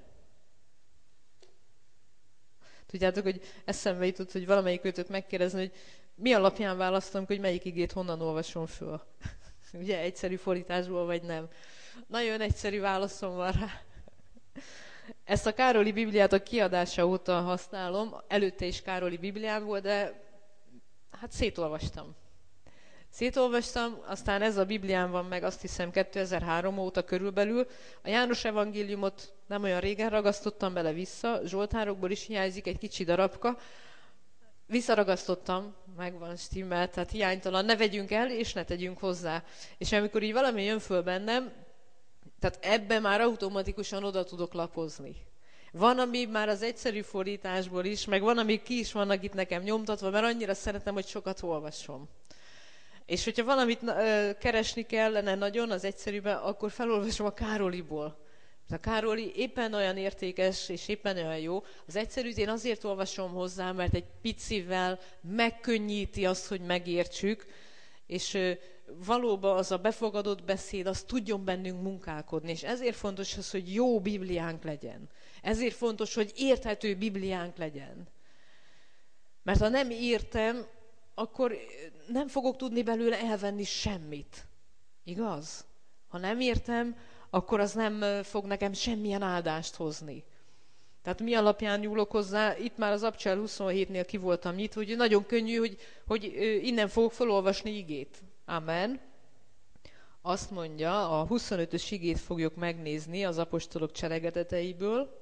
A: Tudjátok, hogy eszembe jutott, hogy valamelyik őtök megkérdezni, hogy mi alapján választom, hogy melyik igét honnan olvasom föl. Ugye, egyszerű fordításból, vagy nem. Nagyon egyszerű válaszom van rá. Ezt a Károli Bibliát a kiadása óta használom. Előtte is Károli Bibliám volt, de hát szétolvastam. Szétolvastam, aztán ez a Biblián van meg, azt hiszem kétezer-három óta körülbelül. A János evangéliumot nem olyan régen ragasztottam bele vissza, Zsoltárokból is hiányzik egy kicsi darabka. Visszaragasztottam, megvan stimmel, tehát hiánytalan, ne vegyünk el, és ne tegyünk hozzá. És amikor így valami jön föl bennem, tehát ebben már automatikusan oda tudok lapozni. Van, ami már az egyszerű fordításból is, meg van, ami ki is vannak itt nekem nyomtatva, mert annyira szeretem, hogy sokat olvasom. És hogyha valamit ö, keresni kellene nagyon az egyszerűben, akkor felolvasom a Károliból. A Károli éppen olyan értékes, és éppen olyan jó. Az egyszerűt én azért olvasom hozzá, mert egy picivel megkönnyíti azt, hogy megértsük. És ö, valóban az a befogadott beszéd, az tudjon bennünk munkálkodni, és ezért fontos az, hogy jó Bibliánk legyen. Ezért fontos, hogy érthető Bibliánk legyen. Mert ha nem értem, akkor nem fogok tudni belőle elvenni semmit. Igaz? Ha nem értem, akkor az nem fog nekem semmilyen áldást hozni. Tehát mi alapján nyúlok hozzá? Itt már az Abcsel huszonhétnél ki voltam nyitva, hogy nagyon könnyű, hogy, hogy innen fogok felolvasni igét. Amen. Azt mondja, a huszonötös igét fogjuk megnézni az apostolok cselekedeteiből,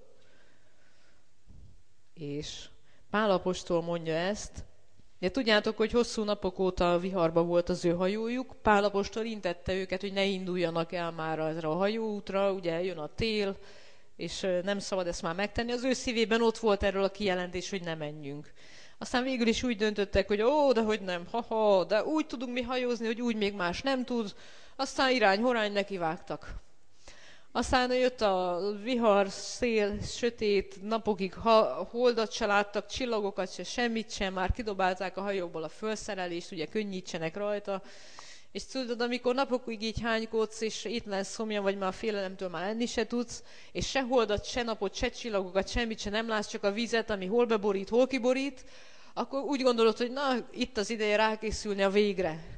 A: és Pál apostol mondja ezt. De tudjátok, hogy hosszú napok óta viharba volt az ő hajójuk. Pál apostol intette őket, hogy ne induljanak el már ezre a hajóútra, ugye jön a tél, és nem szabad ezt már megtenni. Az ő szívében ott volt erről a kijelentés, hogy ne menjünk. Aztán végül is úgy döntöttek, hogy ó, de hogy nem, haha, de úgy tudunk mi hajózni, hogy úgy még más nem tud. Aztán irány-horány nekivágtak. Aztán jött a vihar, szél, sötét, napokig ha, holdat se láttak, csillagokat se, semmit sem, már kidobálták a hajóból a felszerelést, ugye könnyítsenek rajta. És tudod, amikor napokig így hánykódsz, és itt lesz szomja, vagy már a félelemtől már enni se tudsz, és se holdat, se napot, se csillagokat, semmit se nem látsz, csak a vizet, ami hol beborít, hol kiborít, akkor úgy gondolod, hogy na, itt az ideje rákészülni a végre.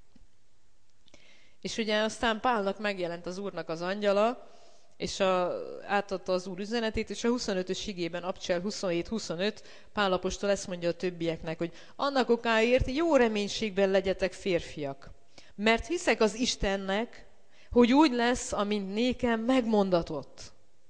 A: És ugye aztán Pálnak megjelent az Úrnak az angyala, és a, átadta az Úr üzenetét, és a huszonötös igében, Abcsel huszonhét huszonöt, Pál apostol ezt mondja a többieknek, hogy annak okáért jó reménységben legyetek férfiak, mert hiszek az Istennek, hogy úgy lesz, amint nékem megmondatott.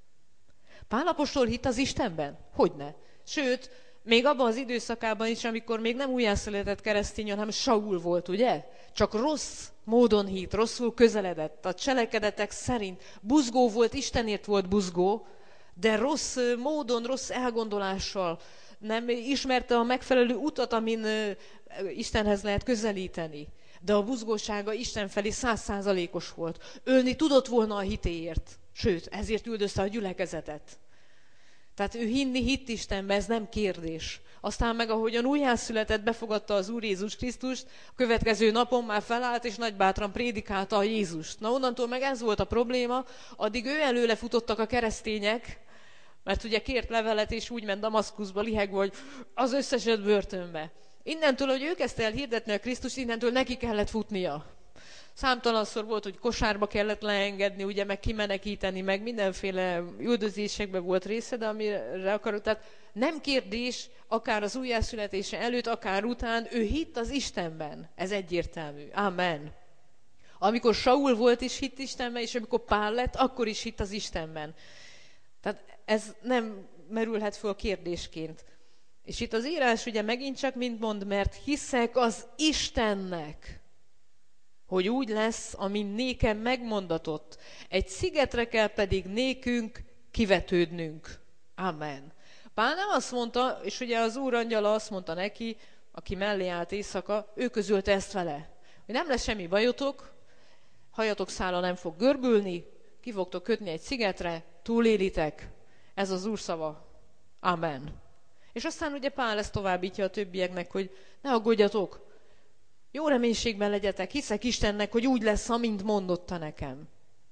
A: Pál apostol hitt az Istenben? Hogyne. Sőt, még abban az időszakában is, amikor még nem újjászületett keresztény, hanem Saul volt, ugye? Csak rossz módon hitt, rosszul közeledett, a cselekedetek szerint. Buzgó volt, Istenért volt buzgó, de rossz módon, rossz elgondolással nem ismerte a megfelelő utat, amin Istenhez lehet közelíteni. De a buzgósága Isten felé száz százalékos volt. Ölni tudott volna a hitéért, sőt, ezért üldözte a gyülekezetet. Tehát ő hinni hitt Istenbe, ez nem kérdés. Aztán meg ahogyan újjászületett, befogadta az Úr Jézus Krisztust, a következő napon már felállt, és nagybátran prédikálta a Jézust. Na onnantól meg ez volt a probléma, addig ő előle futottak a keresztények, mert ugye kért levelet, és úgy ment Damaszkuszba lihegve, hogy az összeset börtönbe. Innentől, hogy ő kezdte el hirdetni a Krisztust, innentől neki kellett futnia. Számtalanszor volt, hogy kosárba kellett leengedni, ugye, meg kimenekíteni, meg mindenféle üldözésekben volt része, de amire akarok. Tehát nem kérdés, akár az újjászületése előtt, akár után, ő hitt az Istenben. Ez egyértelmű. Amen. Amikor Saul volt is hitt Istenben, és amikor Pál lett, akkor is hitt az Istenben. Tehát ez nem merülhet föl kérdésként. És itt az írás ugye megint csak mind mond, mert hiszek az Istennek, hogy úgy lesz, amint nékem megmondatott. Egy szigetre kell pedig nékünk kivetődnünk. Amen. Pál nem azt mondta, és ugye az Úr angyala azt mondta neki, aki mellé állt éjszaka, ő közölte ezt vele, hogy nem lesz semmi bajotok, hajatok szála nem fog görbülni, ki fogtok kötni egy szigetre, túlélitek. Ez az Úr szava. Amen. És aztán ugye Pál ezt továbbítja a többieknek, hogy ne aggódjatok, jó reménységben legyetek, hiszek Istennek, hogy úgy lesz, amint mondotta nekem.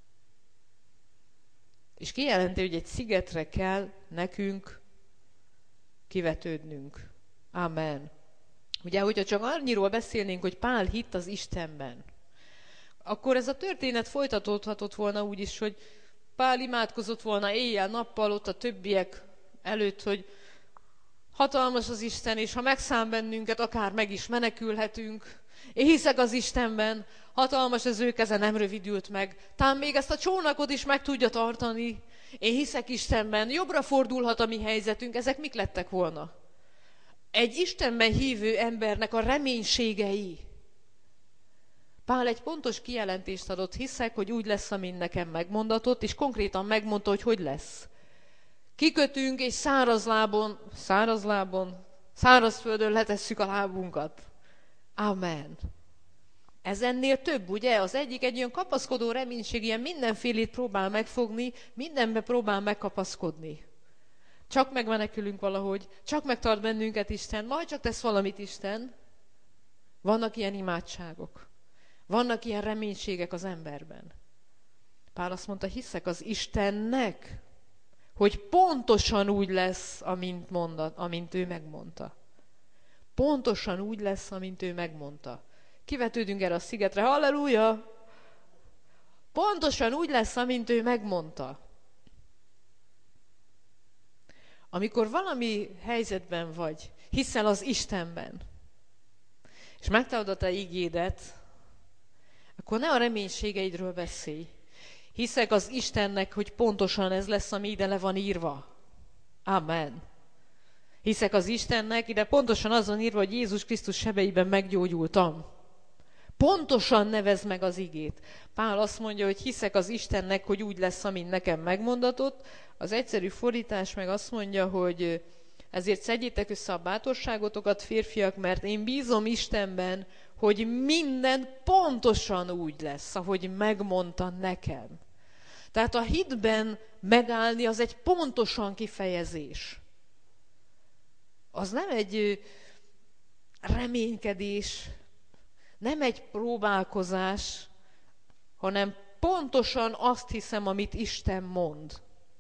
A: És kijelenti, hogy egy szigetre kell nekünk kivetődnünk. Amen. Ugye, hogyha csak annyiról beszélnénk, hogy Pál hitt az Istenben, akkor ez a történet folytatódhatott volna úgy is, hogy Pál imádkozott volna éjjel-nappal ott a többiek előtt, hogy hatalmas az Isten, és ha megszám bennünket, akár meg is menekülhetünk. Én hiszek az Istenben, hatalmas az ő keze, nem rövidült meg. Talán még ezt a csónakot is meg tudja tartani. Én hiszek Istenben, jobbra fordulhat a mi helyzetünk. Ezek mik lettek volna? Egy Istenben hívő embernek a reménységei. Pál egy pontos kijelentést adott, hiszek, hogy úgy lesz, amint nekem megmondatott, és konkrétan megmondta, hogy hogy lesz. Kikötünk, és száraz lábon, száraz lábon, száraz földön letesszük a lábunkat. Amen. Ez ennél több, ugye? Az egyik egy olyan kapaszkodó reménység, ilyen mindenfélét próbál megfogni, mindenbe próbál megkapaszkodni. Csak megmenekülünk valahogy, csak megtart bennünket Isten, majd csak tesz valamit Isten. Vannak ilyen imádságok. Vannak ilyen reménységek az emberben. Pál azt mondta, hiszek az Istennek, hogy pontosan úgy lesz, amint, mondat, amint ő megmondta. Pontosan úgy lesz, amint ő megmondta. Kivetődünk erre a szigetre, halleluja! Pontosan úgy lesz, amint ő megmondta. Amikor valami helyzetben vagy, hiszel az Istenben, és megtalálod a te igédet, akkor ne a reménységeidről beszélj. Hiszek az Istennek, hogy pontosan ez lesz, ami ide le van írva. Amen. Hiszek az Istennek, ide pontosan az van írva, hogy Jézus Krisztus sebeiben meggyógyultam. Pontosan nevezd meg az igét. Pál azt mondja, hogy hiszek az Istennek, hogy úgy lesz, amint nekem megmondatott. Az egyszerű fordítás meg azt mondja, hogy ezért szedjétek össze a bátorságotokat, férfiak, mert én bízom Istenben, hogy minden pontosan úgy lesz, ahogy megmondta nekem. Tehát a hitben megállni az egy pontosan kifejezés. Az nem egy reménykedés, nem egy próbálkozás, hanem pontosan azt hiszem, amit Isten mond.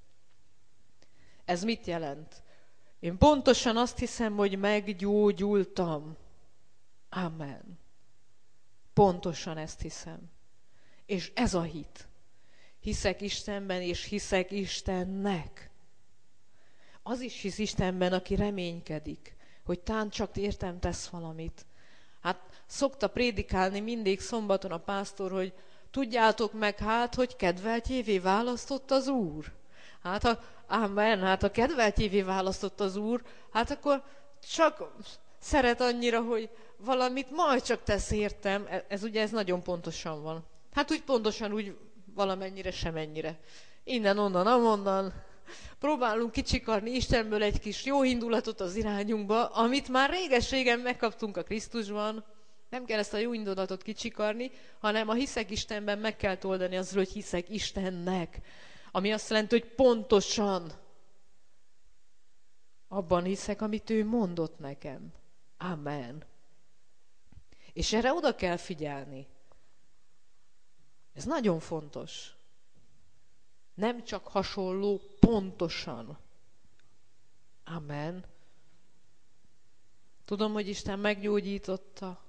A: Ez mit jelent? Én pontosan azt hiszem, hogy meggyógyultam. Amen. Pontosan ezt hiszem. És ez a hit. Hiszek Istenben, és hiszek Istennek. Az is hisz Istenben, aki reménykedik, hogy tán csak értem tesz valamit. Hát szokta prédikálni mindig szombaton a pásztor, hogy tudjátok meg hát, hogy kedveltjévé választott az Úr. Hát ha, ámen, hát ha kedveltjévé választott az Úr, hát akkor csak szeret annyira, hogy valamit majd csak tesz értem. Ez, ez ugye ez nagyon pontosan van. Hát úgy pontosan, úgy valamennyire, semennyire. Innen, onnan, amonnan. Próbálunk kicsikarni Istenből egy kis jó indulatot az irányunkba, amit már réges-régen megkaptunk a Krisztusban. Nem kell ezt a jó indulatot kicsikarni, hanem a hiszek Istenben meg kell oldani azról, hogy hiszek Istennek. Ami azt jelenti, hogy pontosan abban hiszek, amit ő mondott nekem. Amen. És erre oda kell figyelni. Ez nagyon fontos. Nem csak hasonló, pontosan. Amen. Tudom, hogy Isten meggyógyította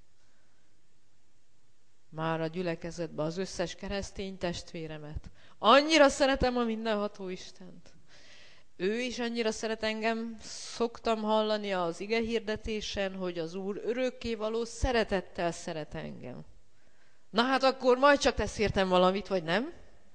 A: már a gyülekezetbe az összes keresztény testvéremet. Annyira szeretem a mindenható Istent. Ő is annyira szeret engem, szoktam hallani az ige hirdetésen, hogy az Úr örökkévaló szeretettel szeret engem. Na hát akkor majd csak tesz értem valamit, vagy nem?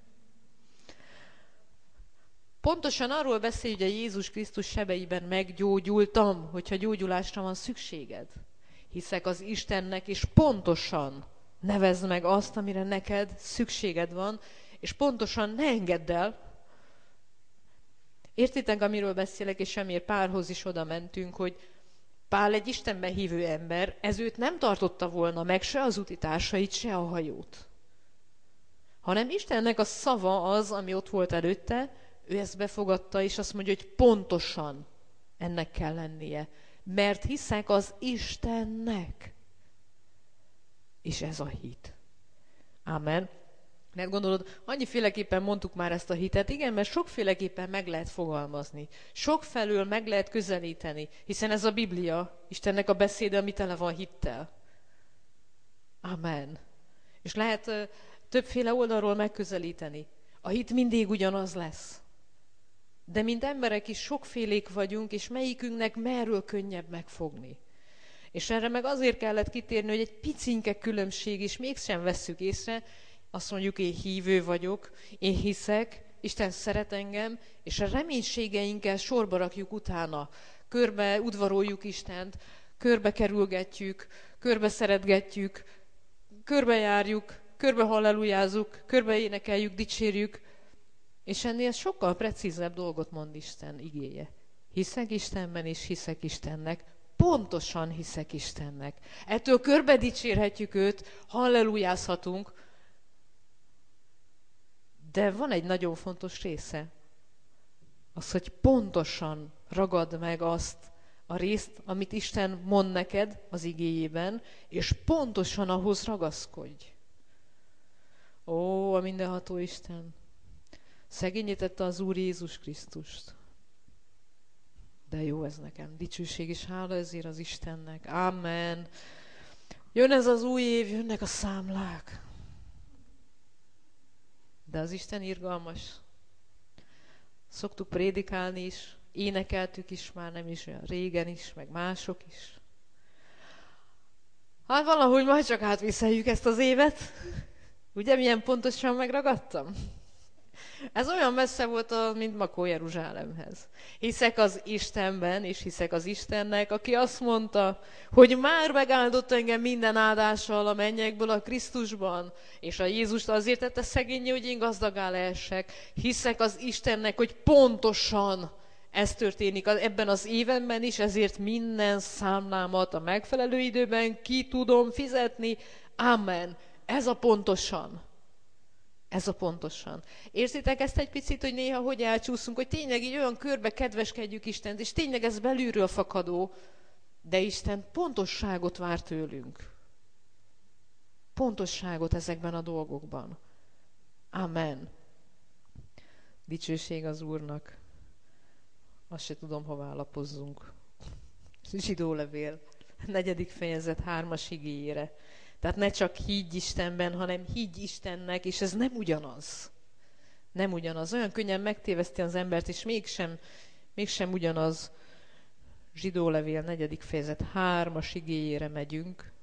A: Pontosan arról beszél, hogy a Jézus Krisztus sebeiben meggyógyultam, hogyha gyógyulásra van szükséged. Hiszek az Istennek, és pontosan nevezd meg azt, amire neked szükséged van, és pontosan ne engedd el. Értitek, amiről beszélek, és amiért Pálhoz is oda mentünk, hogy Pál egy Istenben hívő ember, ez őt nem tartotta volna meg se az utitársait, se a hajót. Hanem Istennek a szava az, ami ott volt előtte, ő ezt befogadta, és azt mondja, hogy pontosan ennek kell lennie. Mert hiszek az Istennek. És ez a hit. Amen. Mert gondolod, annyiféleképpen mondtuk már ezt a hitet, igen, mert sokféleképpen meg lehet fogalmazni. Sokfelől meg lehet közelíteni, hiszen ez a Biblia, Istennek a beszéde, ami tele van hittel. Amen. És lehet uh, többféle oldalról megközelíteni. A hit mindig ugyanaz lesz. De mint emberek is sokfélék vagyunk, és melyikünknek merről könnyebb megfogni. És erre meg azért kellett kitérni, hogy egy picinke különbség is mégsem vesszük észre. Azt mondjuk, én hívő vagyok, én hiszek, Isten szeret engem, és a reménységeinkkel sorba rakjuk utána. Körbe udvaroljuk Istent, körbe kerülgetjük, körbe szeretgetjük, körbe járjuk, körbe hallelujázunk, körbe énekeljük, dicsérjük, és ennél sokkal precízebb dolgot mond Isten igéje. Hiszek Istenben, és hiszek Istennek. Pontosan hiszek Istennek. Ettől körbe dicsérhetjük őt, hallelujázhatunk, de van egy nagyon fontos része. Az, hogy pontosan ragad meg azt, a részt, amit Isten mond neked az igéjében, és pontosan ahhoz ragaszkodj. Ó, a mindenható Isten szegényítette az Úr Jézus Krisztust. De jó ez nekem. Dicsőség és hála ezért az Istennek. Amen. Jön ez az új év, jönnek a számlák. De az Isten irgalmas. Szoktuk prédikálni is, énekeltük is már, nem is olyan régen is, meg mások is. Hát valahogy majd csak átviszeljük ezt az évet. Ugye milyen pontosan megragadtam? Ez olyan messze volt, mint Makó Jeruzsálemhez. Hiszek az Istenben, és hiszek az Istennek, aki azt mondta, hogy már megáldott engem minden áldással a mennyekből a Krisztusban, és a Jézust azért tette szegényé, hogy én gazdagá lehessek. Hiszek az Istennek, hogy pontosan ez történik ebben az évenben is, ezért minden számlámat a megfelelő időben ki tudom fizetni. Amen. Ez a pontosan. Ez a pontosan. Érzitek ezt egy picit, hogy néha hogy elcsúszunk, hogy tényleg így olyan körbe kedveskedjük Istent, és tényleg ez belülről fakadó, de Isten pontosságot vár tőlünk. Pontosságot ezekben a dolgokban. Amen. Dicsőség az Úrnak. Azt se tudom, hová lapozzunk. Zsidólevél, negyedik fejezet, hármas igéjére. Tehát ne csak higgy Istenben, hanem higgy Istennek, és ez nem ugyanaz. Nem ugyanaz. Olyan könnyen megtéveszti az embert, és mégsem, mégsem ugyanaz. Zsidólevél, negyedik fejezet, hármas igéjére megyünk.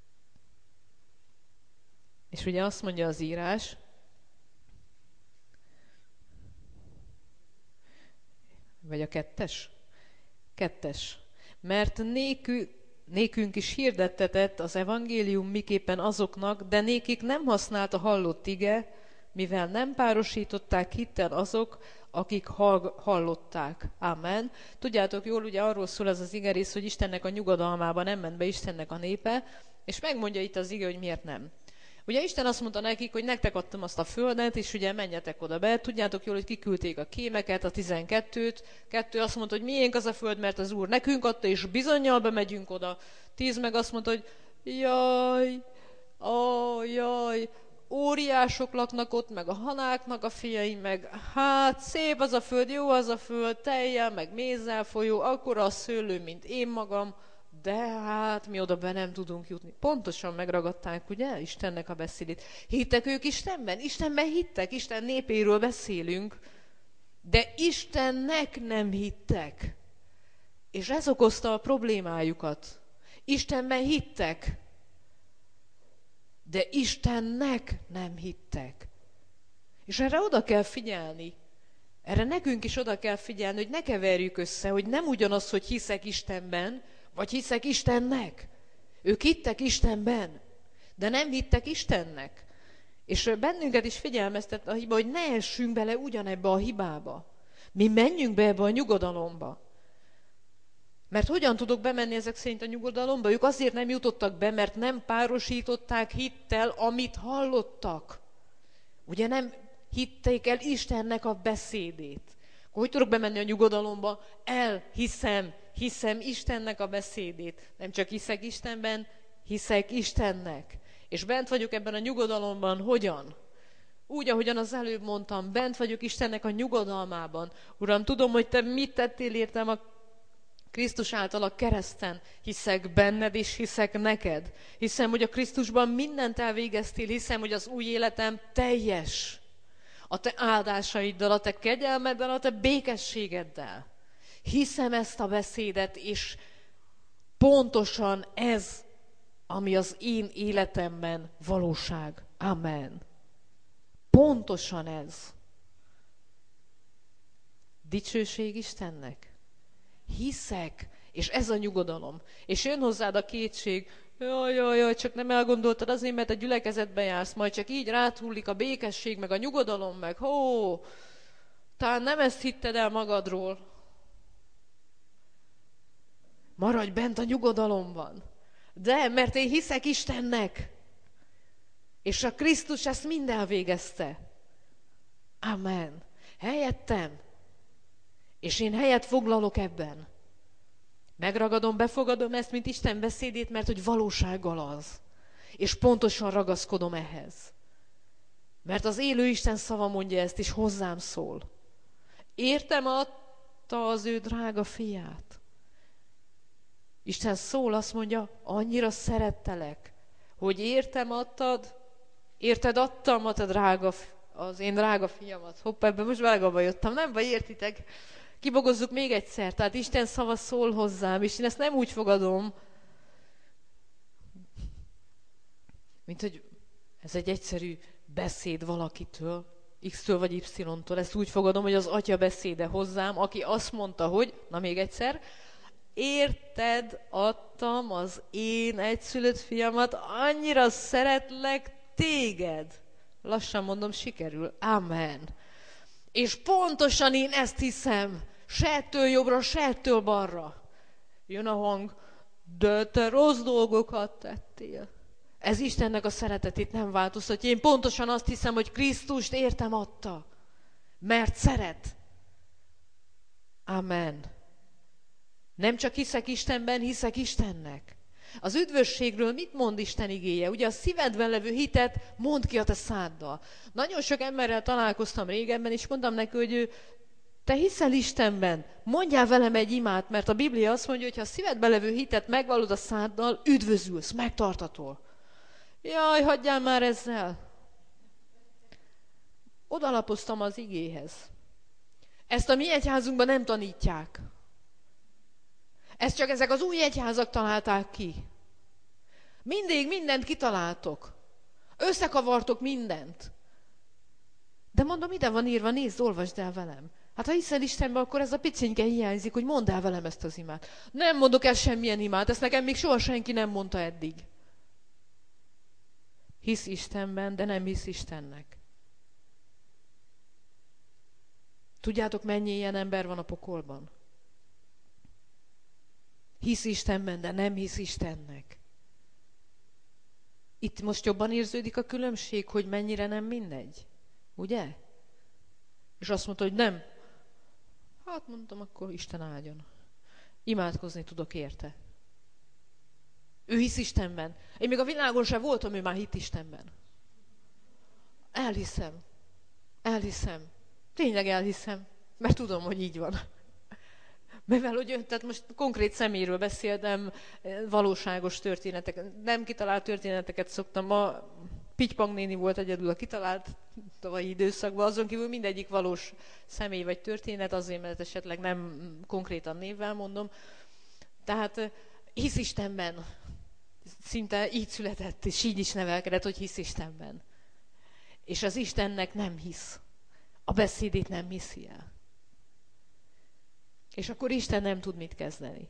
A: És ugye azt mondja az írás, vagy a kettes? Kettes. Mert nékünk, Nékünk is hirdettetett az evangélium miképpen azoknak, de nékik nem használt a hallott ige, mivel nem párosították hittel azok, akik hallották. Amen. Tudjátok jól, ugye arról szól ez az igerész, hogy Istennek a nyugodalmába nem ment be Istennek a népe, és megmondja itt az ige, hogy miért nem. Ugye Isten azt mondta nekik, hogy nektek adtam azt a földet, és ugye menjetek oda be. Tudjátok jól, hogy kiküldték a kémeket, a tizenkettőt. Kettő azt mondta, hogy miénk az a föld, mert az Úr nekünk adta, és bizonnyal bemegyünk oda. Tíz meg azt mondta, hogy jaj, ó, jaj, óriások laknak ott, meg a hanáknak a fiai, meg hát szép az a föld, jó az a föld, tejjel, meg mézzel folyó, akkora a szőlő, mint én magam, de hát mi oda be nem tudunk jutni. Pontosan megragadták, ugye, Istennek a beszédét. Hittek ők Istenben? Istenben hittek, Isten népéről beszélünk, de Istennek nem hittek. És ez okozta a problémájukat. Istenben hittek, de Istennek nem hittek. És erre oda kell figyelni. Erre nekünk is oda kell figyelni, hogy ne keverjük össze, hogy nem ugyanaz, hogy hiszek Istenben, vagy hiszek Istennek. Ők hittek Istenben, de nem hittek Istennek. És bennünket is figyelmeztet a hiba, hogy ne essünk bele ugyanebbe a hibába. Mi menjünk be ebbe a nyugodalomba. Mert hogyan tudok bemenni ezek szerint a nyugodalomba? Ők azért nem jutottak be, mert nem párosították hittel, amit hallottak. Ugye nem hitték el Istennek a beszédét. Hogy tudok bemenni a nyugodalomba? Elhiszem, hiszem Istennek a beszédét. Nem csak hiszek Istenben, hiszek Istennek. És bent vagyok ebben a nyugodalomban, hogyan? Úgy, ahogyan az előbb mondtam, bent vagyok Istennek a nyugodalmában. Uram, tudom, hogy Te mit tettél értem a Krisztus által a kereszten. Hiszek benned, és hiszek neked. Hiszem, hogy a Krisztusban mindent elvégeztél, hiszem, hogy az új életem teljes. A Te áldásaiddal, a Te kegyelmeddel, a Te békességeddel. Hiszem ezt a beszédet, és pontosan ez, ami az én életemben valóság. Amen. Pontosan ez. Dicsőség Istennek. Hiszek, és ez a nyugodalom. És jön hozzád a kétség, jaj, jaj, jaj, csak nem elgondoltad azért, mert a gyülekezetbe jársz, majd csak így rátullik a békesség, meg a nyugodalom, meg hó, talán nem ezt hitted el magadról. Maradj bent a nyugodalomban. De, mert én hiszek Istennek. És a Krisztus ezt mind elvégezte. Amen. Helyettem. És én helyet foglalok ebben. Megragadom, befogadom ezt, mint Isten beszédét, mert hogy valósággal az. És pontosan ragaszkodom ehhez. Mert az élő Isten szava mondja ezt, és hozzám szól. Értem adta az ő drága fiát. Isten szól, azt mondja, annyira szerettelek, hogy értem adtad, érted adtam a te drága, az én drága fiamat. Hoppá, ebben most vágóba jöttem, nem baj, értitek? Kibogozzuk még egyszer, tehát Isten szava szól hozzám, és én ezt nem úgy fogadom, mint hogy ez egy egyszerű beszéd valakitől, X-től vagy Y-től. Ezt úgy fogadom, hogy az Atya beszéde hozzám, aki azt mondta, hogy, na még egyszer, érted adtam az én egyszülött fiamat, annyira szeretlek téged. Lassan mondom, sikerül. Amen. És pontosan én ezt hiszem, se ettől jobbra, se ettől balra. Jön a hang, de te rossz dolgokat tettél. Ez Istennek a szeretetét nem változtatja. Én pontosan azt hiszem, hogy Krisztust értem adta, mert szeret. Amen. Nem csak hiszek Istenben, hiszek Istennek. Az üdvösségről mit mond Isten igéje? Ugye a szívedben levő hitet mondd ki a te száddal. Nagyon sok emberrel találkoztam régebben, és mondtam neki, hogy te hiszel Istenben, mondjál velem egy imát, mert a Biblia azt mondja, hogy ha a szívedben levő hitet megvallod a száddal, üdvözülsz, megtartatol. Jaj, hagyjál már ezzel. Odalapoztam az igéhez. Ezt a mi egyházunkban nem tanítják. Ezt csak ezek az új egyházak találták ki. Mindig mindent kitaláltok. Összekavartok mindent. De mondom, ide van írva, nézd, olvasd el velem. Hát ha hiszel Istenben, akkor ez a picinke hiányzik, hogy mondd el velem ezt az imát. Nem mondok el semmilyen imát, ezt nekem még soha senki nem mondta eddig. Hisz Istenben, de nem hisz Istennek. Tudjátok, mennyi ilyen ember van a pokolban? Hisz Istenben, de nem hisz Istennek. Itt most jobban érződik a különbség, hogy mennyire nem mindegy. Ugye? És azt mondta, hogy nem. Hát mondtam, akkor Isten áldjon. Imádkozni tudok érte. Ő hisz Istenben. Én még a világon sem voltam, ő már hitt Istenben. Elhiszem. Elhiszem. Tényleg elhiszem. Mert tudom, hogy így van. Mivel, hogy tehát most konkrét személyről beszéltem, valóságos történeteket, nem kitalált történeteket szoktam. Ma Pitypang néni volt egyedül a kitalált tavalyi időszakban, azon kívül mindegyik valós személy vagy történet, azért, mert esetleg nem konkrétan névvel mondom. Tehát hisz Istenben. Szinte így született, és így is nevelkedett, hogy hisz Istenben. És az Istennek nem hisz. A beszédét nem hiszi el. És akkor Isten nem tud mit kezdeni.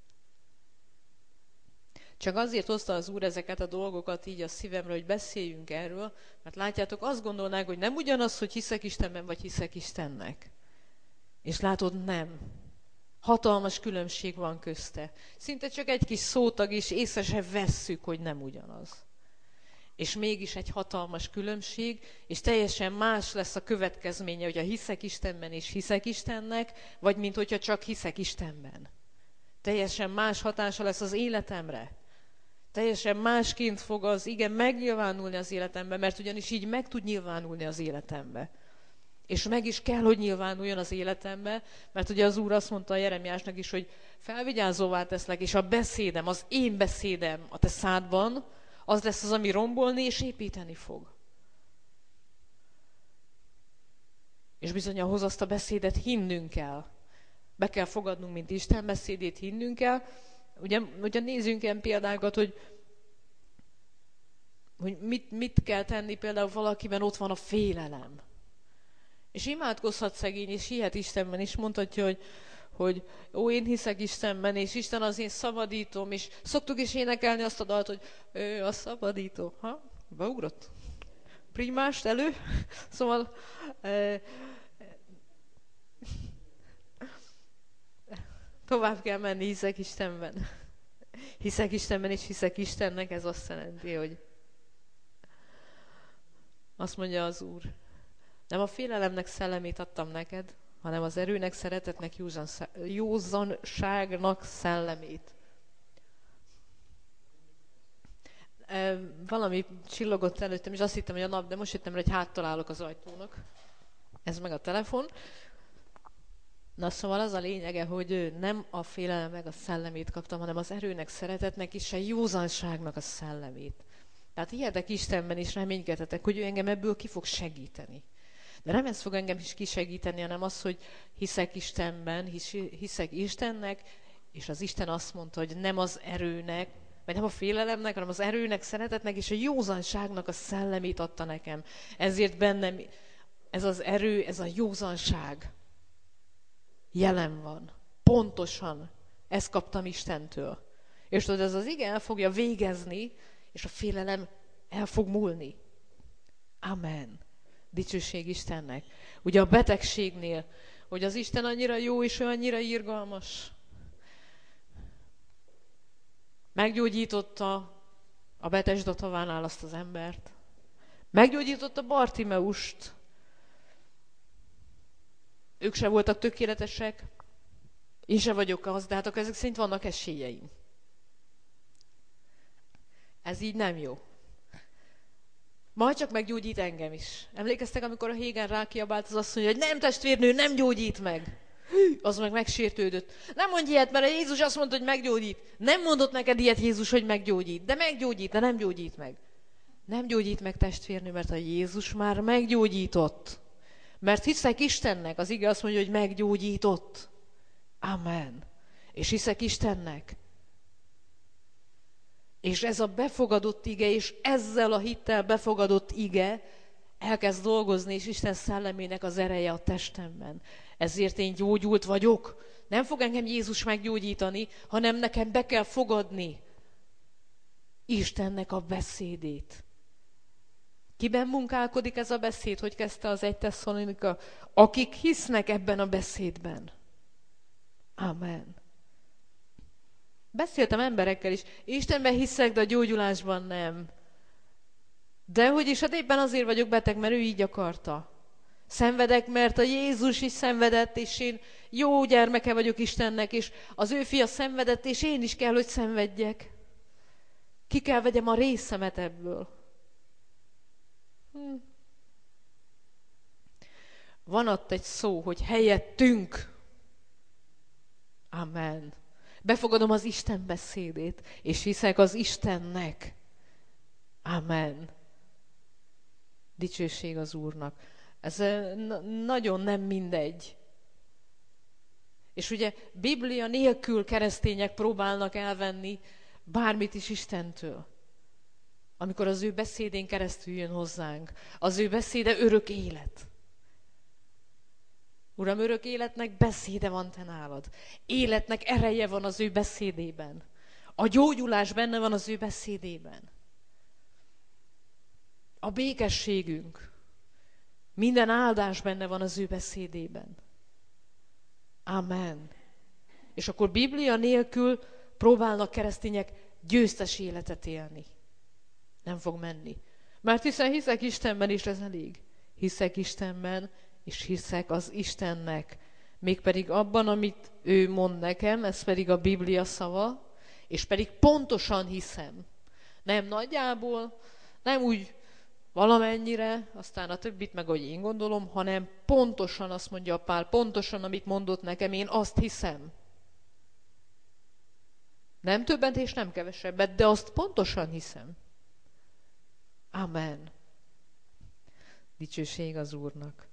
A: Csak azért hozta az Úr ezeket a dolgokat így a szívemre, hogy beszéljünk erről, mert látjátok, azt gondolnák, hogy nem ugyanaz, hogy hiszek Istenben, vagy hiszek Istennek. És látod, nem. Hatalmas különbség van közte. Szinte csak egy kis szótag, és észre se vesszük, hogy nem ugyanaz. És mégis egy hatalmas különbség, és teljesen más lesz a következménye, hogy a hiszek Istenben és hiszek Istennek, vagy mint hogyha csak hiszek Istenben. Teljesen más hatása lesz az életemre. Teljesen másként fog az igen megnyilvánulni az életemben, mert ugyanis így meg tud nyilvánulni az életembe. És meg is kell, hogy nyilvánuljon az életembe, mert ugye az Úr azt mondta a Jeremiásnak is, hogy felvigyázóvá teszlek, és a beszédem, az én beszédem a te szádban, az lesz az, ami rombolni és építeni fog. És bizony ahhoz azt a beszédet hinnünk kell. Be kell fogadnunk, mint Isten beszédét hinnünk kell. Ugye, ugye nézzünk ilyen példákat, hogy, hogy mit, mit kell tenni, például valakiben ott van a félelem. És imádkozhat szegény, és hihet Istenben, és mondhatja, hogy, hogy ó, én hiszek Istenben, és Isten az én szabadítom, és szoktuk is énekelni azt a dalt, hogy ő a szabadító. Ha? Beugrott? Primást elő? Szóval e, tovább kell menni, hiszek Istenben. Hiszek Istenben, és hiszek Istennek, ez azt jelenti, hogy azt mondja az Úr, nem a félelemnek szellemét adtam neked, hanem az erőnek, szeretetnek, józanságnak szellemét. E, valami csillogott előttem, és azt hittem, hogy a nap, de most hittem, hogy háttal állok az ajtónak. Ez meg a telefon. Na szóval az a lényege, hogy nem a félelemnek a szellemét kaptam, hanem az erőnek, szeretetnek és a józanságnak a szellemét. Tehát hihetek Istenben, és reménykedhetek, hogy ő engem ebből ki fog segíteni. De nem ez fog engem is kisegíteni, hanem az, hogy hiszek Istenben, hisz, hiszek Istennek, és az Isten azt mondta, hogy nem az erőnek, vagy nem a félelemnek, hanem az erőnek, szeretetnek és a józanságnak a szellemét adta nekem. Ezért bennem ez az erő, ez a józanság jelen van. Pontosan ezt kaptam Istentől. És tudod, ez az ige el fogja végezni, és a félelem el fog múlni. Amen. Dicsőség Istennek. Ugye a betegségnél, hogy az Isten annyira jó, és ő annyira irgalmas. Meggyógyította a Betesda tavánál azt az embert. Meggyógyította Bartimeust. Ők se voltak tökéletesek. Én se vagyok az, de hát akkor ezek szerint vannak esélyeim. Ez így nem jó. Majd csak meggyógyít engem is. Emlékeztek, amikor a Hégen rákiabált az asszony, hogy nem testvérnő, nem gyógyít meg. Hű, az meg megsértődött. Nem mondj ilyet, mert a Jézus azt mondta, hogy meggyógyít. Nem mondott neked ilyet Jézus, hogy meggyógyít. De meggyógyít, de nem gyógyít meg. Nem gyógyít meg testvérnő, mert a Jézus már meggyógyított. Mert hiszek Istennek, az ige azt mondja, hogy meggyógyított. Amen. És hiszek Istennek. És ez a befogadott ige, és ezzel a hittel befogadott ige elkezd dolgozni, és Isten szellemének az ereje a testemben. Ezért én gyógyult vagyok. Nem fog engem Jézus meggyógyítani, hanem nekem be kell fogadni Istennek a beszédét. Kiben munkálkodik ez a beszéd? Hogy kezdte az egy Tesszalonika? Akik hisznek ebben a beszédben. Amen. Beszéltem emberekkel is. Istenben hiszek, de a gyógyulásban nem. De hogy is, hát éppen azért vagyok beteg, mert ő így akarta. Szenvedek, mert a Jézus is szenvedett, és én jó gyermeke vagyok Istennek, és az ő fia szenvedett, és én is kell, hogy szenvedjek. Ki kell vegyem a részemet ebből. Hm. Van ott egy szó, hogy helyettünk. Amen. Befogadom az Isten beszédét, és hiszek az Istennek. Amen. Dicsőség az Úrnak. Ez nagyon nem mindegy. És ugye Biblia nélkül keresztények próbálnak elvenni bármit is Istentől. Amikor az ő beszédén keresztül jön hozzánk. Az ő beszéde örök élet. Uram, örök életnek beszéde van te nálad. Életnek ereje van az ő beszédében. A gyógyulás benne van az ő beszédében. A békességünk. Minden áldás benne van az ő beszédében. Amen. És akkor Biblia nélkül próbálnak keresztények győztes életet élni. Nem fog menni. Mert hiszen hiszek Istenben, és ez elég. Hiszek Istenben, és hiszek az Istennek. Mégpedig abban, amit ő mond nekem, ez pedig a Biblia szava, és pedig pontosan hiszem. Nem nagyjából, nem úgy valamennyire, aztán a többit meg, ahogy én gondolom, hanem pontosan azt mondja a Pál, pontosan, amit mondott nekem, én azt hiszem. Nem többet és nem kevesebbet, de azt pontosan hiszem. Amen. Dicsőség az Úrnak.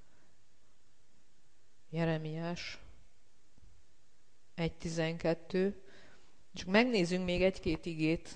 A: Jeremiás egy tizenkettő. Csak megnézzünk még egy-két igét,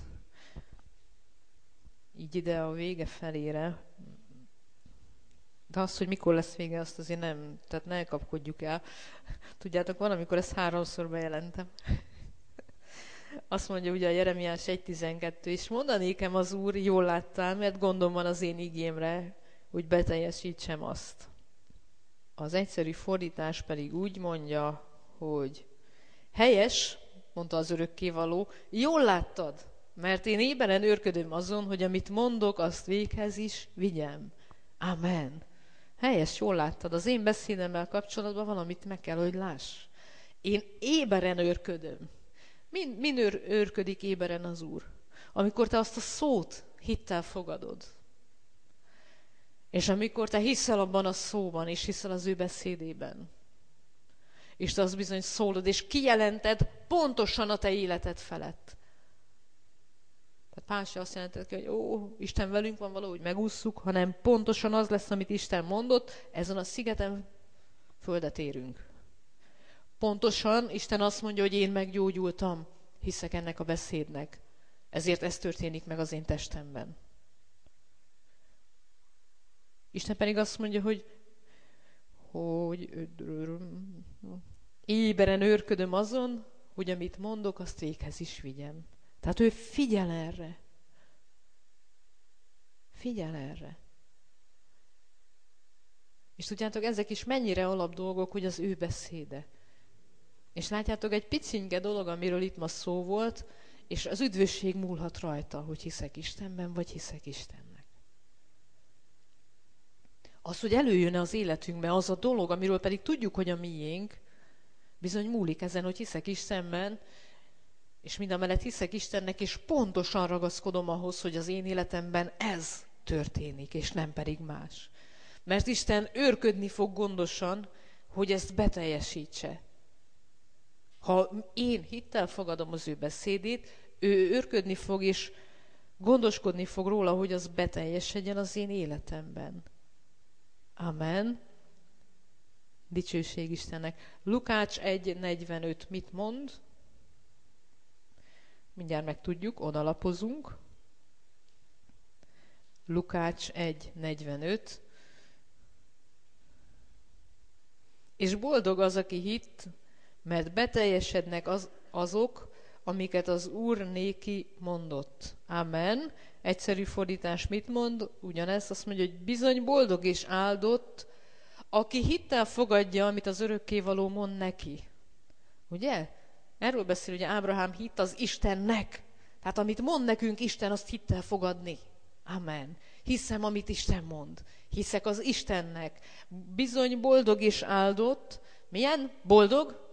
A: így ide a vége felére. De az, hogy mikor lesz vége, azt azért nem, tehát ne kapkodjuk el. Tudjátok, van, amikor ezt háromszor bejelentem. Azt mondja ugye a Jeremiás egy tizenkettő, és mondanékem az Úr, jól láttál, mert gondom van az én igémre, hogy beteljesítsem azt. Az egyszerű fordítás pedig úgy mondja, hogy helyes, mondta az örökkévaló, jól láttad, mert én éberen őrködöm azon, hogy amit mondok, azt véghez is vigyem. Amen. Helyes, jól láttad. Az én beszédemmel kapcsolatban valamit meg kell, hogy láss. Én éberen őrködöm. Min, min őr, őrködik éberen az Úr? Amikor te azt a szót hittel fogadod. És amikor te hiszel abban a szóban, és hiszel az ő beszédében. És te azt bizony szólod, és kijelented pontosan a te életed felett. Tehát Pál se azt jelentett, hogy ó, Isten velünk van, valahogy megússzuk, hanem pontosan az lesz, amit Isten mondott, ezen a szigeten földet érünk. Pontosan Isten azt mondja, hogy én meggyógyultam, hiszek ennek a beszédnek. Ezért ez történik meg az én testemben. Isten pedig azt mondja, hogy, hogy éberen őrködöm azon, hogy amit mondok, azt véghez is vigyem. Tehát ő figyel erre. Figyel erre. És tudjátok, ezek is mennyire alap dolgok, hogy az ő beszéde. És látjátok, egy picinke dolog, amiről itt ma szó volt, és az üdvösség múlhat rajta, hogy hiszek Istenben, vagy hiszek Istennek. Az, hogy előjön az életünkbe az a dolog, amiről pedig tudjuk, hogy a miénk, bizony múlik ezen, hogy hiszek Istenben, és mindamellett hiszek Istennek, és pontosan ragaszkodom ahhoz, hogy az én életemben ez történik, és nem pedig más. Mert Isten őrködni fog gondosan, hogy ezt beteljesítse. Ha én hittel fogadom az ő beszédét, ő őrködni fog, és gondoskodni fog róla, hogy az beteljesedjen az én életemben. Amen. Dicsőség Istennek. Lukács egy negyvenöt mit mond? Mindjárt megtudjuk, odalapozunk. Lukács egy negyvenöt. És boldog az, aki hitt, mert beteljesednek az, azok, amiket az Úr néki mondott. Amen. Egyszerű fordítás mit mond? Ugyanezt azt mondja, hogy bizony boldog és áldott, aki hittel fogadja, amit az örökkévaló mond neki. Ugye? Erről beszél, hogy Ábrahám hitt az Istennek. Tehát amit mond nekünk Isten, azt hittel fogadni. Amen. Hiszem, amit Isten mond. Hiszek az Istennek. Bizony boldog és áldott. Milyen? Boldog?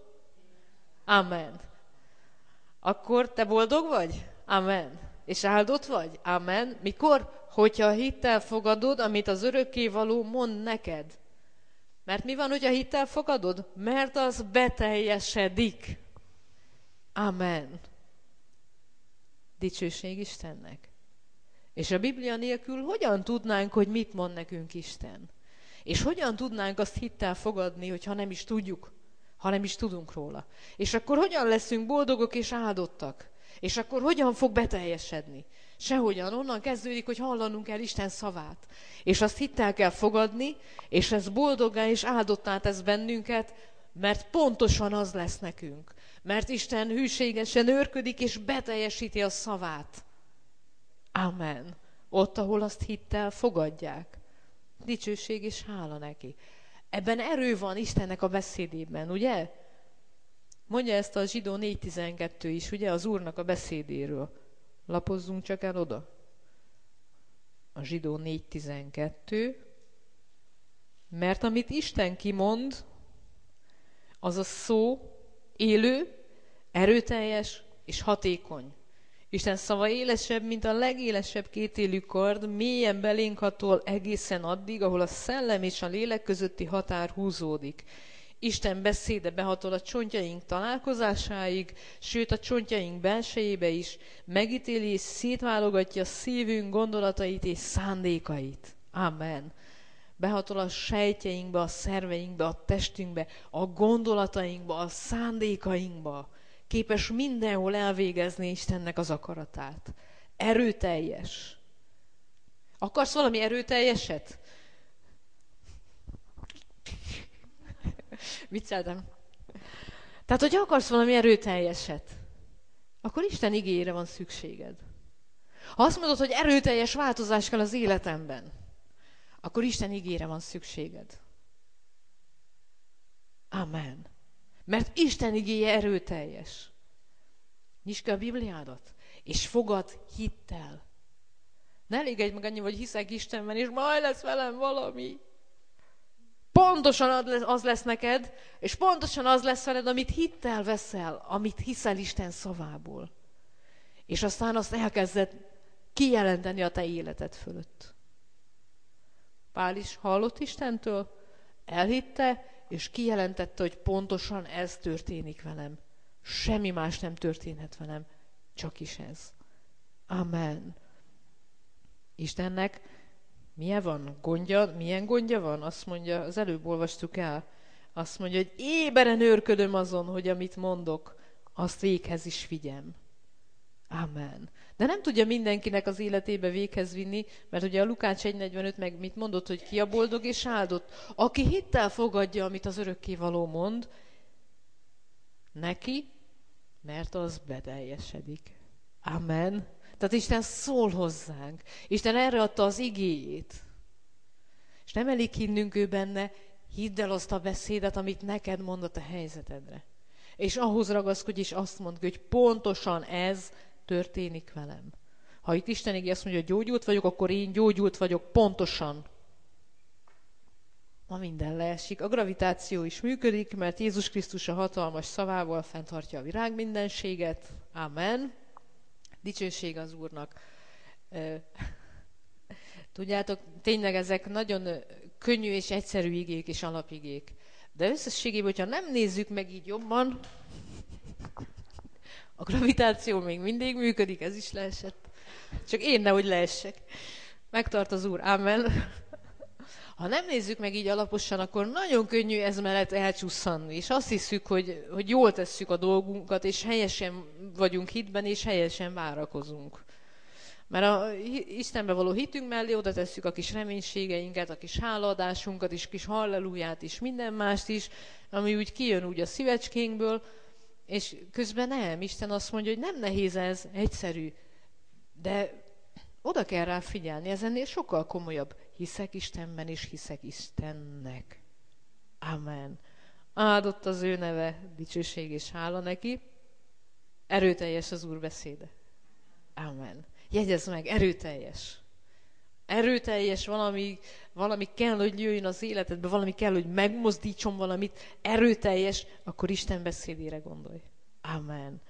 A: Amen. Akkor te boldog vagy? Amen. És áldott vagy? Amen. Mikor? Hogyha hittel fogadod, amit az örökkévaló mond neked. Mert mi van, hogyha hittel fogadod? Mert az beteljesedik. Amen. Dicsőség Istennek. És a Biblia nélkül hogyan tudnánk, hogy mit mond nekünk Isten? És hogyan tudnánk azt hittel fogadni, hogyha nem is tudjuk, ha nem is tudunk róla? És akkor hogyan leszünk boldogok és áldottak? És akkor hogyan fog beteljesedni? Sehogyan. Onnan kezdődik, hogy hallanunk kell Isten szavát. És azt hittel kell fogadni, és ez boldoggá és áldottá tesz bennünket, mert pontosan az lesz nekünk. Mert Isten hűségesen őrködik, és beteljesíti a szavát. Amen. Ott, ahol azt hittel fogadják. Dicsőség és hála neki. Ebben erő van Istennek a beszédében, ugye? Mondja ezt a Zsidó négy tizenkettő is, ugye, az Úrnak a beszédéről. Lapozzunk csak el oda. A Zsidó négy tizenkettő. Mert amit Isten kimond, az a szó élő, erőteljes és hatékony. Isten szava élesebb, mint a legélesebb kétélű kard, mélyen belénk hatol egészen addig, ahol a szellem és a lélek közötti határ húzódik. Isten beszéde behatol a csontjaink találkozásáig, sőt a csontjaink belsejébe is, megítéli és szétválogatja a szívünk gondolatait és szándékait. Amen. Behatol a sejtjeinkbe, a szerveinkbe, a testünkbe, a gondolatainkba, a szándékainkba. Képes mindenhol elvégezni Istennek az akaratát. Erőteljes. Akarsz valami erőteljeset? Vicceltem. Tehát, hogy akarsz valami erőteljeset, akkor Isten igéjére van szükséged. Ha azt mondod, hogy erőteljes változás kell az életemben, akkor Isten igéjére van szükséged. Amen. Mert Isten igéje erőteljes. Nyisd ki a Bibliádat, és fogad hittel. Ne elégedj meg annyi, hogy hiszek Istenben, és majd lesz velem valami. pontosan az lesz neked, és pontosan az lesz veled, amit hittel veszel, amit hiszel Isten szavából. És aztán azt elkezded kijelenteni a te életed fölött. Pál is hallott Istentől, elhitte, és kijelentette, hogy pontosan ez történik velem. Semmi más nem történhet velem, csak is ez. Amen. Istennek milyen van? Gondja, milyen gondja van? Azt mondja, az előbb olvastuk el. Azt mondja, hogy éberen őrködöm azon, hogy amit mondok, azt véghez is vigyem. Amen. De nem tudja mindenkinek az életébe véghez vinni, mert ugye a Lukács egy negyvenöt meg mit mondott, hogy ki a boldog és áldott? Aki hittel fogadja, amit az örökkévaló mond, neki, mert az beteljesedik. Amen. Tehát Isten szól hozzánk. Isten erre adta az igéjét. És nem elég hinnünk ő benne, hidd el azt a beszédet, amit neked mond a te helyzetedre. És ahhoz ragaszkodj, és azt mondd, hogy pontosan ez történik velem. Ha itt Isten igé azt mondja, hogy gyógyult vagyok, akkor én gyógyult vagyok pontosan. Ma minden leesik. A gravitáció is működik, mert Jézus Krisztus a hatalmas szavával fenntartja a világ mindenséget. Amen. Dicsőség az Úrnak. Tudjátok, tényleg ezek nagyon könnyű és egyszerű igék és alapigék. De összességében, hogyha nem nézzük meg így jobban, a gravitáció még mindig működik, ez is leesett. Csak én nehogy leessek. Megtart az Úr. Amen. Ha nem nézzük meg így alaposan, akkor nagyon könnyű ez mellett elcsusszanni. És azt hiszük, hogy, hogy jól tesszük a dolgunkat, és helyesen vagyunk hitben, és helyesen várakozunk. Mert a Istenbe való hitünk mellé oda tesszük a kis reménységeinket, a kis hálaadásunkat, és kis halleluját is, minden mást is, ami úgy kijön úgy a szívecskénkből, és közben nem. Isten azt mondja, hogy nem nehéz ez, egyszerű, de oda kell rá figyelni, ez ennél sokkal komolyabb. Hiszek Istenben, és hiszek Istennek. Amen. Áldott az ő neve, dicsőség és hála neki. Erőteljes az Úr beszéde. Amen. Jegyezd meg, erőteljes. Erőteljes, valami, valami kell, hogy jöjjön az életedbe, valami kell, hogy megmozdítson valamit. Erőteljes, akkor Isten beszédére gondolj. Amen.